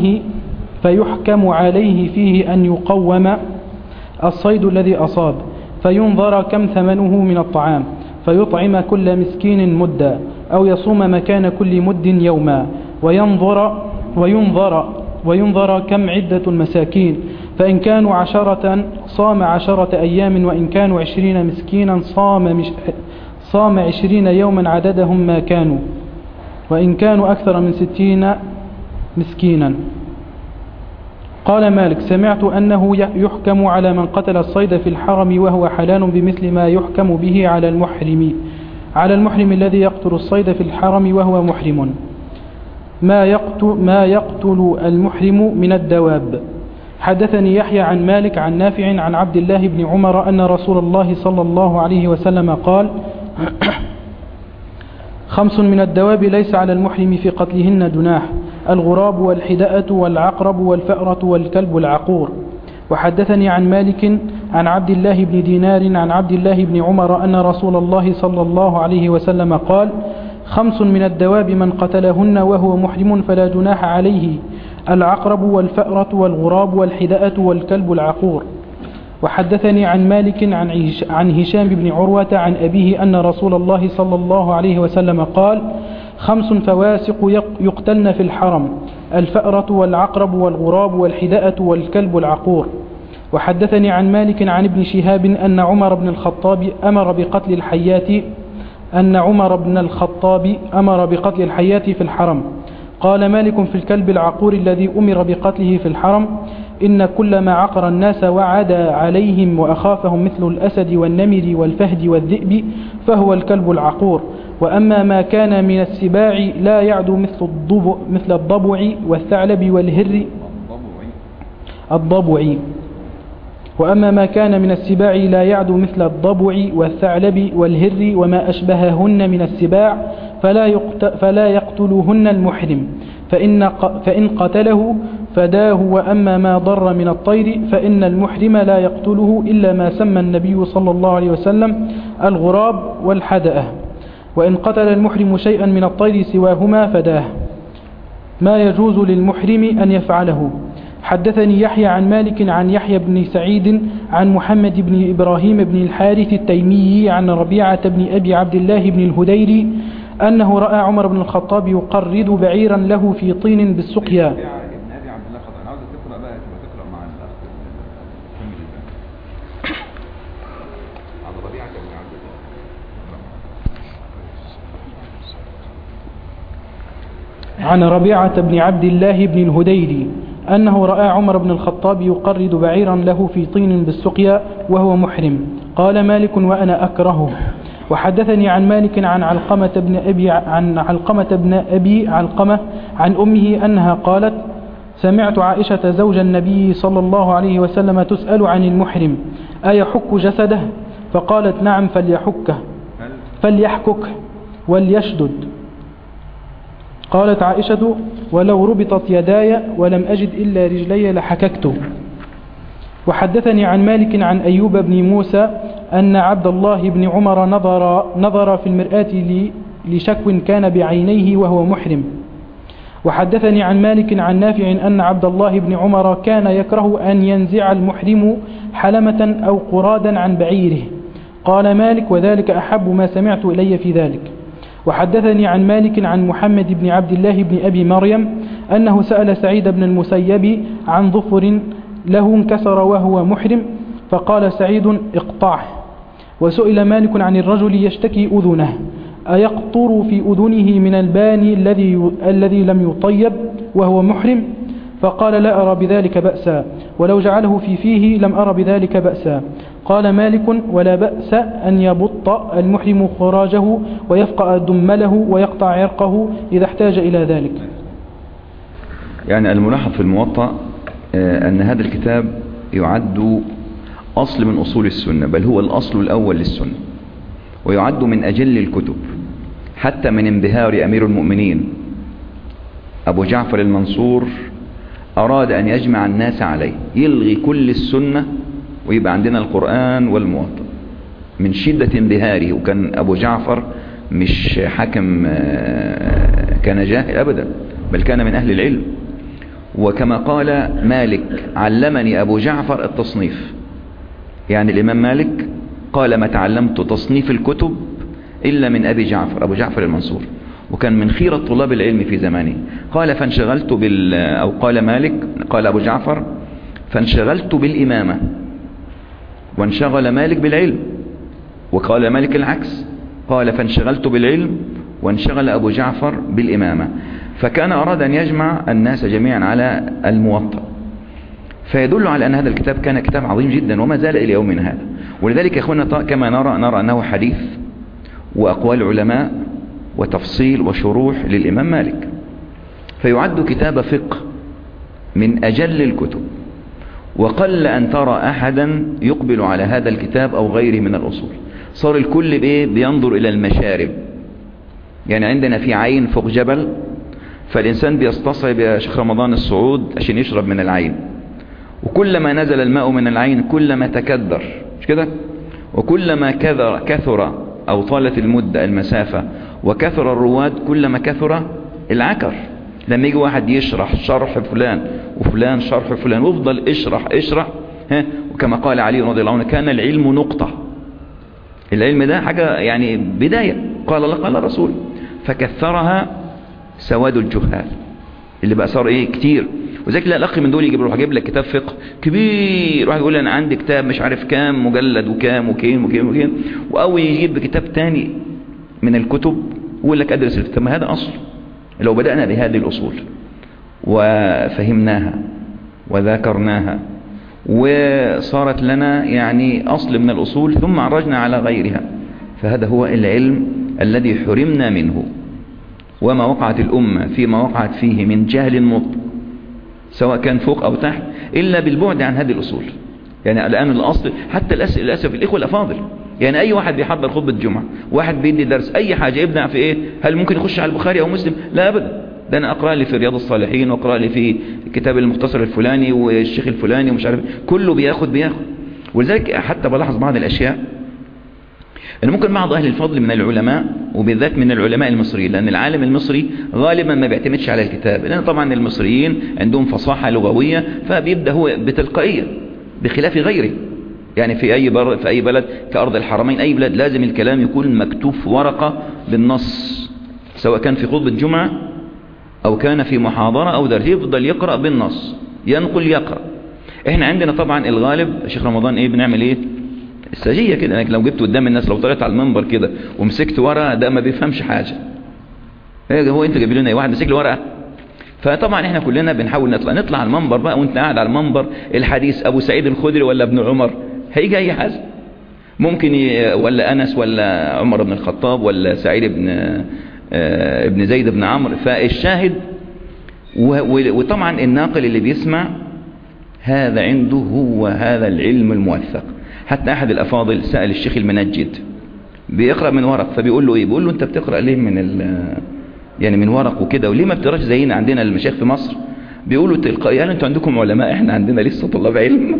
عليه فيه أن يقوم الصيد الذي أصاب، فينظر كم ثمنه من الطعام، فيطعم كل مسكين مدا، أو يصوم مكان كل مد يوما، وينظر كم عدة المساكين، فإن كانوا 10 صام 10 أيام، وإن كانوا 20 مسكينا صام 20 يوما عددهم ما كانوا، وإن كانوا أكثر من 60 مسكينا. قال مالك: سمعت أنه يحكم على من قتل الصيد في الحرم وهو حلال بمثل ما يحكم به على المحرم الذي يقتل الصيد في الحرم وهو محرم، ما يقتل المحرم من الدواب. حدثني يحيى عن مالك عن نافع عن عبد الله بن عمر أن رسول الله صلى الله عليه وسلم قال: 5 من الدواب ليس على المحرم في قتلهن جناح: الغراب والحدأة والعقرب والفأرة والكلب العقور. وحدثني عن مالك عن عبد الله بن دينار عن عبد الله بن عمر أن رسول الله صلى الله عليه وسلم قال: 5 من الدواب من قتلهن وهو محرم فلا جناح عليه: العقرب والفأرة والغراب والحدأة والكلب العقور. وحدثني عن مالك عن هشام بن عروة عن أبيه أن رسول الله صلى الله عليه وسلم قال: 5 فواسق يقتلن في الحرم: الفأرة والعقرب والغراب والحدأة والكلب العقور. وحدثني عن مالك عن ابن شهاب أن عمر بن الخطاب أمر بقتل الحيات في الحرم. قال مالك: في الكلب العقور الذي أمر بقتله في الحرم إن كل ما عقر الناس وعدى عليهم وأخافهم مثل الأسد والنمر والفهد والذئب فهو الكلب العقور. وأما ما كان من السباع لا يعدو مثل الضبع والثعلب والهر وأما ما كان من السباع لا يعدو مثل الضبع والثعلب والهر وما أشبههن من السباع فلا يقتلهن المحرم. فإن قتله فداه، وأما ما ضر من الطير فإن المحرم لا يقتله إلا ما سمى النبي صلى الله عليه وسلم الغراب والحدأة، وإن قتل المحرم شيئا من الطير سواهما فداه. ما يجوز للمحرم أن يفعله. حدثني يحيى عن مالك عن يحيى بن سعيد عن محمد بن إبراهيم بن الحارث التيمي عن ربيعة بن أبي عبد الله بن الهديري أنه رأى عمر بن الخطاب يقرد بعيرا له في طين بالسقيا. عن ربيعة بن عبد الله بن الهديري أنه رأى عمر بن الخطاب يقرد بعيرا له في طين بالسقيا وهو محرم. قال مالك وأنا أكرهه. وحدثني عن مالك عن علقمة بن أبي علقمة عن أمه أنها قالت: سمعت عائشة زوج النبي صلى الله عليه وسلم تسأل عن المحرم أيحك جسده؟ فقالت: نعم فليحكك وليشدد. قالت عائشة: ولو ربطت يداي ولم أجد إلا رجلي لحككته. وحدثني عن مالك عن أيوب بن موسى أن عبد الله بن عمر نظر في المرآة لشكو كان بعينيه وهو محرم. وحدثني عن مالك عن نافع أن عبد الله بن عمر كان يكره أن ينزع المحرم حلمة أو قرادا عن بعيره. قال مالك: وذلك أحب ما سمعت إلي في ذلك. وحدثني عن مالك عن محمد بن عبد الله بن أبي مريم أنه سأل سعيد بن المسيب عن ظفر له انكسر وهو محرم، فقال سعيد: اقطعه. وسئل مالك عن الرجل يشتكي أذنه أيقطر في أذنه من الباني الذي لم يطيب وهو محرم؟ فقال: لا أرى بذلك بأسا، ولو جعله في فيه لم أرى بذلك بأسا. قال مالك: ولا بأس أن يبط المحرم خراجه ويفقأ دمله ويقطع عرقه إذا احتاج إلى ذلك. يعني الملاحظ في الموطأ أن هذا الكتاب يعد أصل من أصول السنة، بل هو الأصل الأول للسنة، ويعد من أجل الكتب، حتى من انبهار أمير المؤمنين أبو جعفر المنصور أراد أن يجمع الناس عليه، يلغي كل السنة ويبقى عندنا القرآن والموطأ من شدة انبهاره. وكان أبو جعفر مش حكم كان جاهل أبدا، بل كان من أهل العلم. وكما قال مالك: علمني أبو جعفر التصنيف، يعني الإمام مالك قال: ما تعلمت تصنيف الكتب إلا من أبي جعفر، أبو جعفر المنصور، وكان من خيرة طلاب العلم في زمانه. قال: فانشغلت أو قال مالك، قال أبو جعفر: فانشغلت بالإمامة، وانشغل مالك بالعلم. وقال مالك العكس، قال: فانشغلت بالعلم وانشغل أبو جعفر بالإمامة. فكان أراد أن يجمع الناس جميعا على الموطأ، فيدل على أن هذا الكتاب كان كتاب عظيم جدا وما زال إلى يومنا هذا. ولذلك يا أخوانا كما نرى أنه حديث وأقوال علماء وتفصيل وشروح للإمام مالك، فيعد كتاب فقه من أجل الكتب، وقل أن ترى أحدا يقبل على هذا الكتاب أو غيره من الأصول. صار الكل بينظر إلى المشارب، يعني عندنا في عين فوق جبل، فالإنسان بيستصعب يا شيخ رمضان الصعود عشان يشرب من العين، وكلما نزل الماء من العين كلما تكدر، مش كده؟ وكلما كثر أو طالت المدة المسافة وكثر الرواد كلما كثر العكر. لما يجي واحد يشرح شرح فلان وفلان شرح فلان ويفضل اشرح وكما قال علي رضي الله عنه: كان العلم نقطة. العلم ده حاجة يعني بداية، قال الله قال الرسول، فكثرها سواد الجهال اللي بقى صار كتير. وذلك لا الأخ من دول يجيب لك كتاب فقه كبير، واحد يقول لي أنا عندي كتاب مش عارف كام مجلد وكام وكين، وأو يجيب كتاب تاني من الكتب ويقول لك أدرس الكتاب. ما هذا أصل. لو بدأنا بهذه الأصول وفهمناها وذاكرناها وصارت لنا يعني أصل من الأصول ثم عرجنا على غيرها، فهذا هو العلم الذي حرمنا منه. وما وقعت الأمة فيما وقعت فيه من جهل مطلق سواء كان فوق أو تحت إلا بالبعد عن هذه الأصول. يعني الآن الأصل حتى للأسف الإخوة الأفاضل، يعني أي واحد بيحضر خطبة جمعة، واحد بيدي درس، أي حاجة يبدأ في هل ممكن يخش على البخاري أو مسلم؟ لا أبدا. ده أنا أقرأ لي في رياض الصالحين وأقرأ لي في كتاب المختصر الفلاني والشيخ الفلاني ومش عارف كله بياخد. ولذلك حتى بلاحظ بعض الأشياء أن ممكن بعض أهل الفضل من العلماء وبالذات من العلماء المصريين، لأن العالم المصري غالبا ما بيعتمدش على الكتاب، لأن طبعا المصريين عندهم فصاحة لغوية فبيبدأ هو بتلقائية بخلاف غيره. يعني في أي بلد كأرض الحرمين أي بلد لازم الكلام يكون مكتوب في ورقة بالنص، سواء كان في خطبة جمعة أو كان في محاضرة أو درس يفضل يقرأ بالنص، ينقل يقرأ. احنا عندنا طبعا الغالب شيخ رمضان بنعمل ايه السجية كده، انك لو جبت قدام الناس لو طلعت على المنبر كده ومسكت ورقة ده ما بيفهمش حاجة. هو انت جايب لنا واحد مسك له ورقة؟ فطبعا احنا كلنا بنحاول نطلع على المنبر بقى، وانت قاعد على المنبر الحديث ابو سعيد الخدري ولا ابن عمر هيجي اي حاجة ممكن ولا انس ولا عمر بن الخطاب ولا سعيد ابن زيد بن عمرو. فالشاهد وطبعا الناقل اللي بيسمع هذا عنده هو هذا العلم الموثق. حتى أحد الأفاضل سأل الشيخ المنجد بيقرأ من ورق، فبيقول له بيقول له أنت بتقرأ ليه يعني من ورق وكده، وليه ما بتقراش زينا عندنا المشايخ في مصر؟ بيقولوا تلقائي يعني أنتوا عندكم علماء، إحنا عندنا لسه طلاب علم.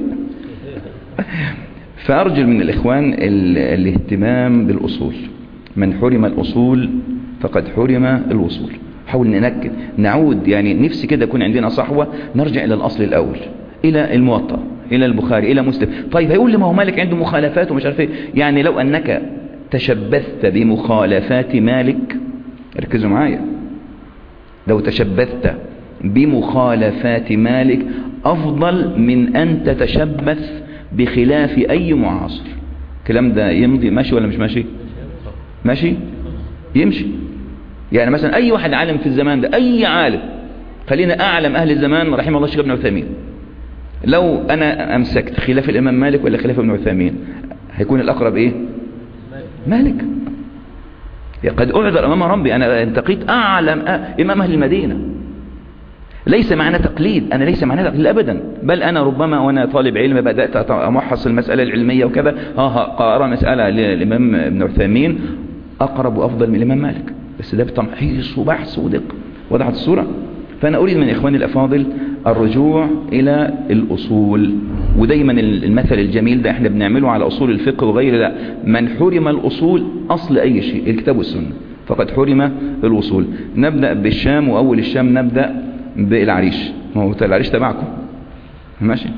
فأرجو من الإخوان الاهتمام بالأصول. من حرم الأصول فقد حرم الوصول. حاول ننكد نعود، يعني نفسي كده يكون عندنا صحوة نرجع إلى الأصل الأول، إلى الموطأ، إلى البخاري، إلى مسلم. طيب هيقول لي ما هو مالك عنده مخالفات ومش عارف ايه. يعني لو أنك تشبثت بمخالفات مالك، ركزوا معايا، لو تشبثت بمخالفات مالك أفضل من أن تتشبث بخلاف أي معاصر. الكلام ده يمضي ماشي ولا مش ماشي؟ ماشي يمشي. يعني مثلا أي واحد عالم في الزمان ده، أي عالم، خلينا أعلم أهل الزمان رحمه الله الشيخ ابن عثيمين، لو أنا أمسكت خلاف الإمام مالك ولا خلاف ابن عثيمين هيكون الأقرب إيه؟ مالك. قد أعذر أمام ربي، أنا انتقيت أعلم إمام أهل المدينة. ليس معنى تقليد، أنا ليس معنى تقليد أبدا، بل أنا ربما وأنا طالب علم بدأت أمحص المسألة العلمية وكذا قارن مسألة للإمام ابن عثيمين أقرب وأفضل من الإمام مالك، بس ده بتمحيص وبحث ودقة. وضعت الصورة. فأنا أريد من إخواني الأفاضل الرجوع إلى الأصول. ودايما المثل الجميل ده احنا بنعمله على أصول الفقه وغيره. لا، من حرم الأصول أصل أي شيء الكتاب والسنة فقد حرم الأصول. نبدأ بالشام، وأول الشام نبدأ بالعريش. ما هو العريش تبعكم ماشي.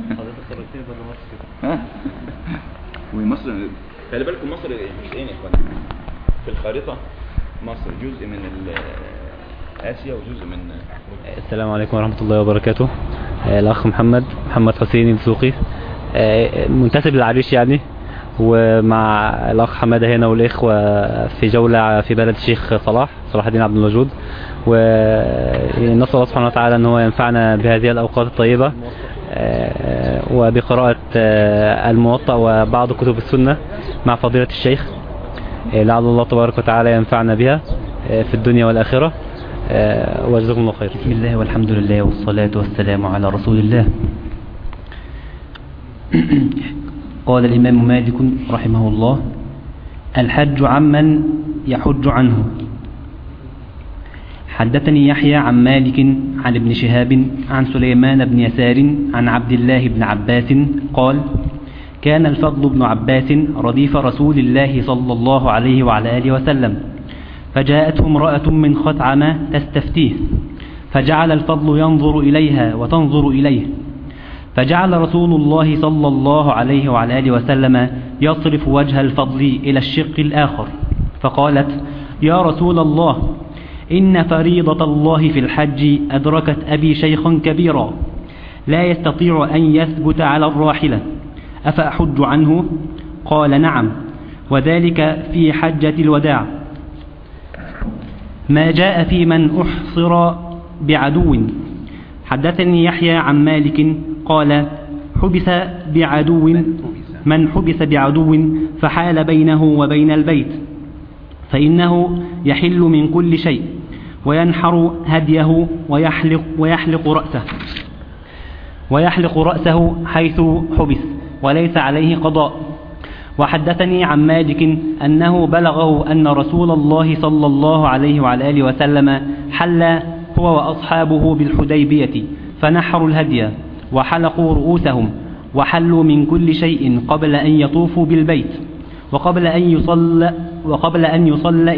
ومصر خلي بالكم مصر جزئين يا إخوان في الخارطة. مصر جزء من آسيا وجزء من. السلام عليكم ورحمة الله وبركاته. الأخ محمد حسين السوقي، منتسب للعريش يعني، ومع الأخ حمادة هنا والإخوة في جولة في بلد الشيخ صلاح الدين عبد الوجود. ونسأل الله سبحانه وتعالى أن هو ينفعنا بهذه الأوقات الطيبة وبقراءة الموطأ وبعض كتب السنة مع فضيلة الشيخ، لعل الله تبارك وتعالى ينفعنا بها في الدنيا والآخرة. وجزاكم الله خير. بسم الله والحمد لله والصلاة والسلام على رسول الله. قال الإمام مالك رحمه الله: الحج عمن يحج عنه. حدثني يحيى عن مالك عن ابن شهاب عن سليمان بن يسار عن عبد الله بن عباس قال: كان الفضل بن عباس رديف رسول الله صلى الله عليه وعلى آله وسلم، فجاءته امرأة من خثعم تستفتيه، فجعل الفضل ينظر إليها وتنظر إليه، فجعل رسول الله صلى الله عليه وعلى آله وسلم يصرف وجه الفضل إلى الشق الآخر، فقالت: يا رسول الله، إن فريضة الله في الحج أدركت أبي شيخا كبيرا لا يستطيع أن يثبت على الراحلة، أفأحج عنه؟ قال: نعم، وذلك في حجة الوداع. ما جاء في من أحصر بعدو. حدثني يحيى عن مالك قال: حبس بعدو، من حبس بعدو فحال بينه وبين البيت فإنه يحل من كل شيء، وينحر هديه ويحلق رأسه حيث حبس، وليس عليه قضاء. وحدثني عن مالك أنه بلغه أن رسول الله صلى الله عليه وعلى آله وسلم حل هو وأصحابه بالحديبية فنحروا الهدي وحلقوا رؤوسهم وحلوا من كل شيء قبل أن يطوفوا بالبيت وقبل أن يصل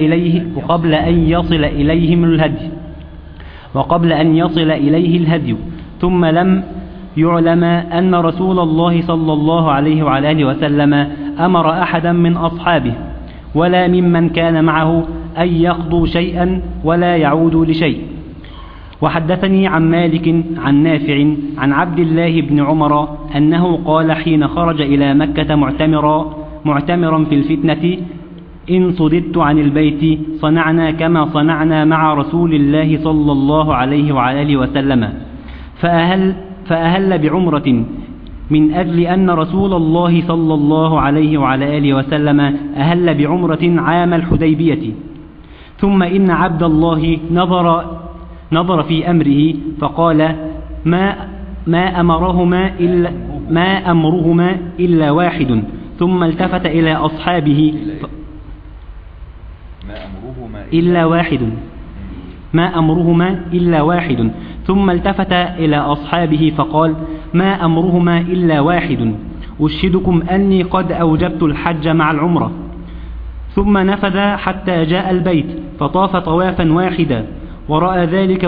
إليه الهدي ثم لم يعلم أن رسول الله صلى الله عليه وعلى آله وسلم أمر أحدا من أصحابه ولا ممن كان معه أن يقضوا شيئا ولا يعودوا لشيء. وحدثني عن مالك عن نافع عن عبد الله بن عمر أنه قال حين خرج إلى مكة معتمرا في الفتنة: إن صددت عن البيت صنعنا كما صنعنا مع رسول الله صلى الله عليه وعلى آله وسلم، فأهل بعمرة من أجل أن رسول الله صلى الله عليه وعلى آله وسلم أهل بعمرة عام الحديبية. ثم إن عبد الله نظر في أمره فقال: ما أمرهما إلا واحد. ثم التفت إلى أصحابه ثم التفت إلى أصحابه فقال: ما أمرهما إلا واحد، أشهدكم أني قد أوجبت الحج مع العمرة. ثم نفذ حتى جاء البيت فطاف طوافا واحدا ورأى ذلك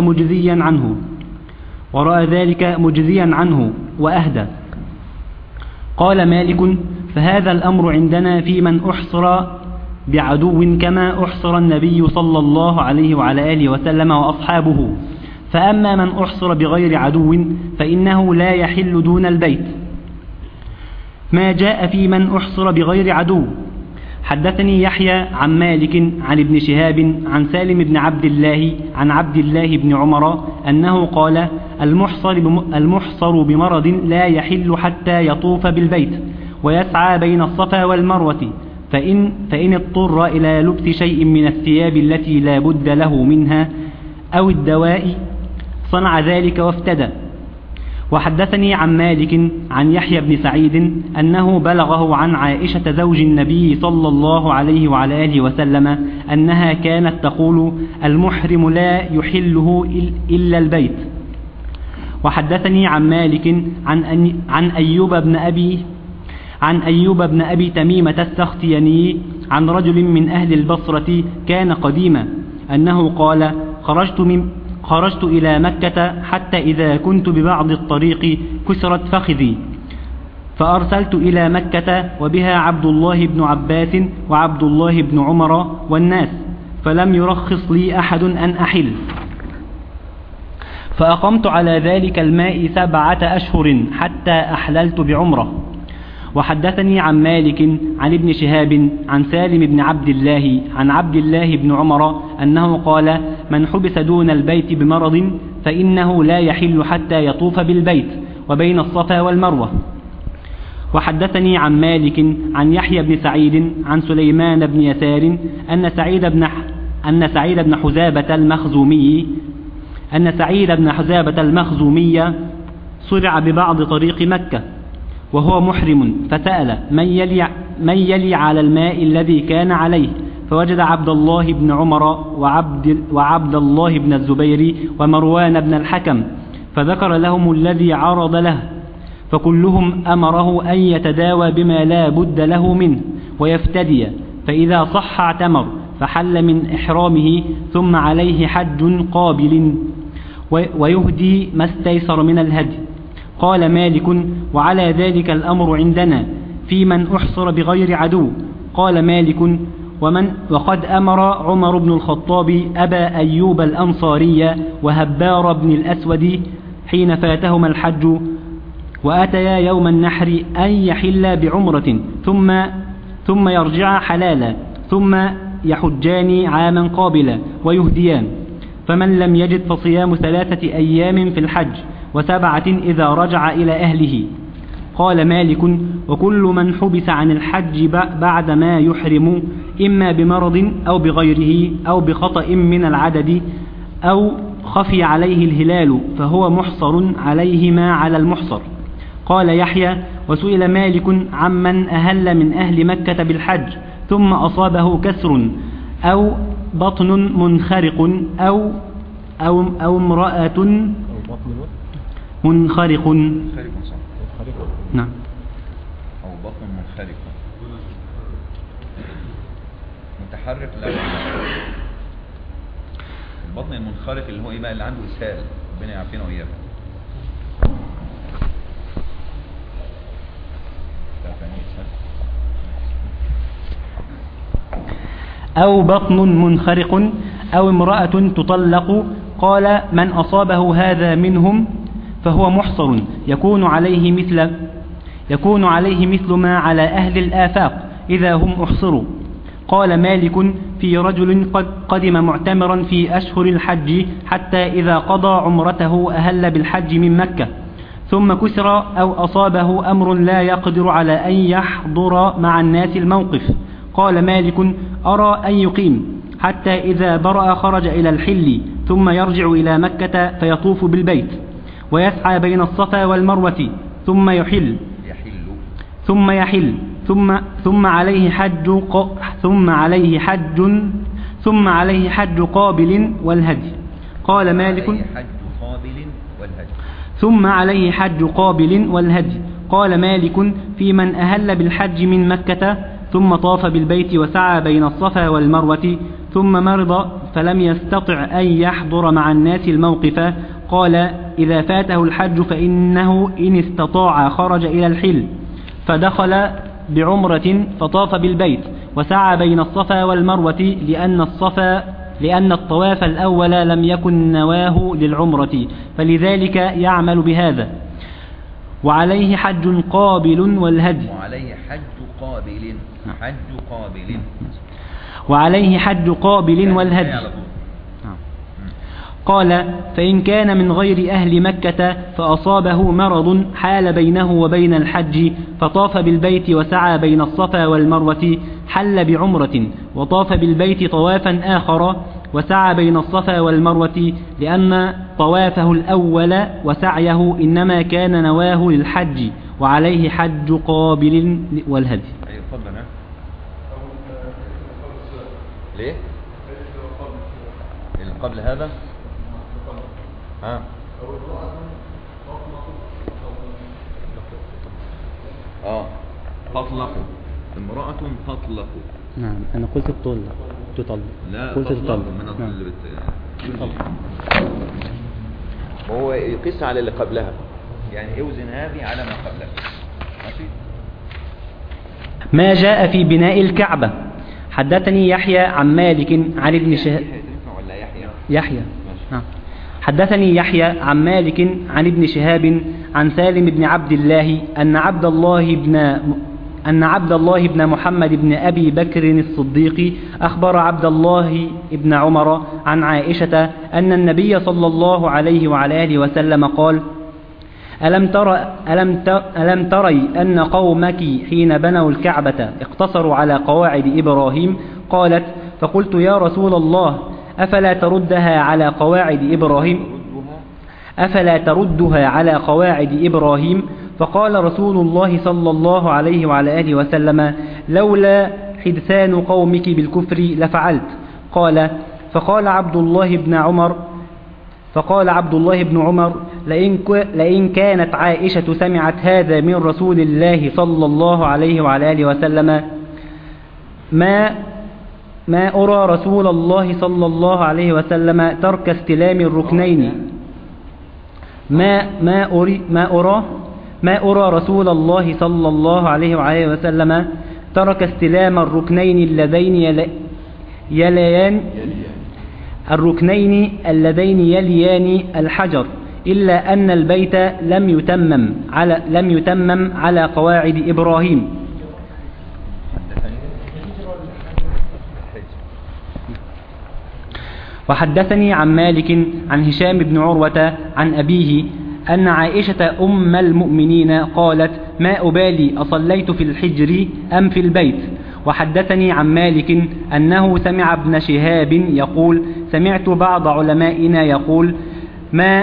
مجزيا عنه وأهدى. قال مالك: فهذا الأمر عندنا في من أحصر بعدو كما أحصر النبي صلى الله عليه وعلى آله وسلم وأصحابه. فأما من أحصر بغير عدو فإنه لا يحل دون البيت. ما جاء في من أحصر بغير عدو. حدثني يحيى عن مالك عن ابن شهاب عن سالم بن عبد الله عن عبد الله بن عمر أنه قال: المحصر بمرض لا يحل حتى يطوف بالبيت ويسعى بين الصفا والمروة، فإن اضطر إلى لبس شيء من الثياب التي لا بد له منها أو الدواء صنع ذلك وافتدى. وحدثني عن مالك عن يحيى بن سعيد أنه بلغه عن عائشة زوج النبي صلى الله عليه وعلى آله وسلم أنها كانت تقول: المحرم لا يحله إلا البيت. وحدثني عن مالك عن أيوب بن أبي تميمة السختياني عن رجل من أهل البصرة كان قديما أنه قال: خرجت إلى مكة حتى إذا كنت ببعض الطريق كسرت فخذي، فأرسلت إلى مكة وبها عبد الله بن عباس وعبد الله بن عمر والناس، فلم يرخص لي أحد أن أحل، فأقمت على ذلك الماء 7 أشهر حتى أحللت بعمرة. وحدثني عن مالك عن ابن شهاب عن سالم بن عبد الله عن عبد الله بن عمر أنه قال: من حبس دون البيت بمرض فإنه لا يحل حتى يطوف بالبيت وبين الصفا والمروة. وحدثني عن مالك عن يحيى بن سعيد عن سليمان بن يسار أن سعيد بن حزابة المخزومي صرع ببعض طريق مكة وهو محرم، فسأل: من يلي على الماء الذي كان عليه؟ فوجد عبد الله بن عمر وعبد الله بن الزبير ومروان بن الحكم، فذكر لهم الذي عرض له، فكلهم أمره أن يتداوى بما لا بد له منه ويفتدي، فإذا صح اعتمر فحل من إحرامه، ثم عليه حج قابل ويهدي ما استيسر من الهدي. قال مالك: وعلى ذلك الأمر عندنا في من أحصر بغير عدو. قال مالك: وقد أمر عمر بن الخطاب أبا أيوب الأنصاري وهبار بن الأسود حين فاتهما الحج وأتيا يوم النحر أن يحل بعمرة ثم يرجع حلالا، ثم يحجان عاما قابلا ويهديان، فمن لم يجد فصيام 3 أيام في الحج و7 إذا رجع إلى أهله. قال مالك: وكل من حبس عن الحج بعد ما يحرم إما بمرض أو بغيره أو بخطأ من العدد أو خفي عليه الهلال فهو محصر عليه ما على المحصر. قال يحيى: وسئل مالك عمن أهل من أهل مكة بالحج ثم أصابه كسر أو بطن منخرق أو امرأة منخرق. نعم. أو بطن منخرق. متحرك لا. البطن المنخرق اللي هو إيه بقى؟ اللي عنده إسهال، ربنا يعافينا وإياك. أو بطن منخرق أو امرأة تطلق. قال: من أصابه هذا منهم فهو محصر يكون عليه مثل ما على أهل الآفاق إذا هم أحصروا. قال مالك: في رجل قدم معتمرا في أشهر الحج حتى إذا قضى عمرته أهل بالحج من مكة، ثم كسر أو أصابه أمر لا يقدر على أن يحضر مع الناس الموقف. قال مالك: أرى أن يقيم حتى إذا برأ خرج إلى الحل، ثم يرجع إلى مكة فيطوف بالبيت ويسعى بين الصفا والمروة، ثم يحل ثم عليه حج قابل والهدي. قال مالك: ثم عليه حج قابل والهدي. قال مالك: في من أهل بالحج من مكة ثم طاف بالبيت وسعى بين الصفا والمروة ثم مرض فلم يستطع أن يحضر مع الناس الموقف. قال: إذا فاته الحج فإنه إن استطاع خرج إلى الحل فدخل بعمرة فطاف بالبيت وسعى بين الصفا والمروة، لأن الطواف الأول لم يكن نواه للعمرة، فلذلك يعمل بهذا. وعليه حج قابل والهدي. وعليه حج قابل والهدي. قال: فإن كان من غير أهل مكة فأصابه مرض حال بينه وبين الحج فطاف بالبيت وسعى بين الصفا والمروة، حل بعمرة وطاف بالبيت طوافا آخر وسعى بين الصفا والمروة، لأن طوافه الأول وسعيه إنما كان نواه للحج، وعليه حج قابل والهدي. ليه؟ قبل هذا تطلق امرأة تطلق. نعم، أنا قلت تطلق. لا، قلت تطلق من هو يقيس على اللي قبلها، يعني اوزن هذه على ما قبلها. ماشي. ما جاء في بناء الكعبة. حدثني يحيى عن مالك عن ابن شهاب. يحيى. حدثني يحيى عن مالك عن ابن شهاب عن سالم بن عبد الله أن عبد الله بن محمد بن أبي بكر الصديق أخبر عبد الله بن عمر عن عائشة أن النبي صلى الله عليه وعلى آله وسلم قال: ألم تري أن قومك حين بنوا الكعبة اقتصروا على قواعد إبراهيم؟ قالت: فقلت: يا رسول الله، أفلا تردها على قواعد إبراهيم؟ فقال رسول الله صلى الله عليه وعلى آله وسلم: لولا حدثان قومك بالكفر لفعلت. فقال عبد الله بن عمر: لئن كانت عائشة سمعت هذا من رسول الله صلى الله عليه وعلى آله وسلم ما أرى رسول الله صلى الله عليه وسلم ترك استلام الركنين ما أرى رسول الله صلى الله عليه وعلى وسلم ترك استلام الركنين اللذين يليان الحجر، إلا أن البيت لم يتمم على قواعد إبراهيم. وحدثني عن مالك عن هشام بن عروة عن أبيه أن عائشة أم المؤمنين قالت: ما أبالي أصليت في الحجر أم في البيت. وحدثني عن مالك أنه سمع ابن شهاب يقول: سمعت بعض علمائنا يقول: ما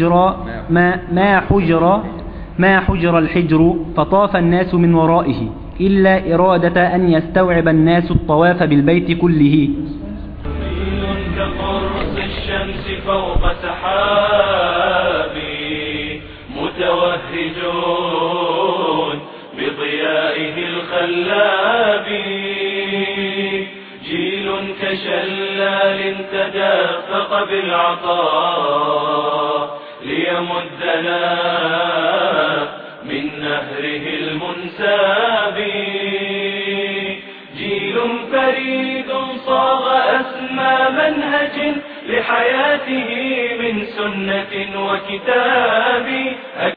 حجر الحجر، فطاف الناس من ورائه، إلا إرادة أن يستوعب الناس الطواف بالبيت كله. كل كقرص الشمس فوق سحاب متوهجون بضيائه الخلاب جيل كشلال تدفق بالعطاء ليمدنا من نهره المنساب جيل فريد صاغ أسمى منهج لحياته من سنة وكتاب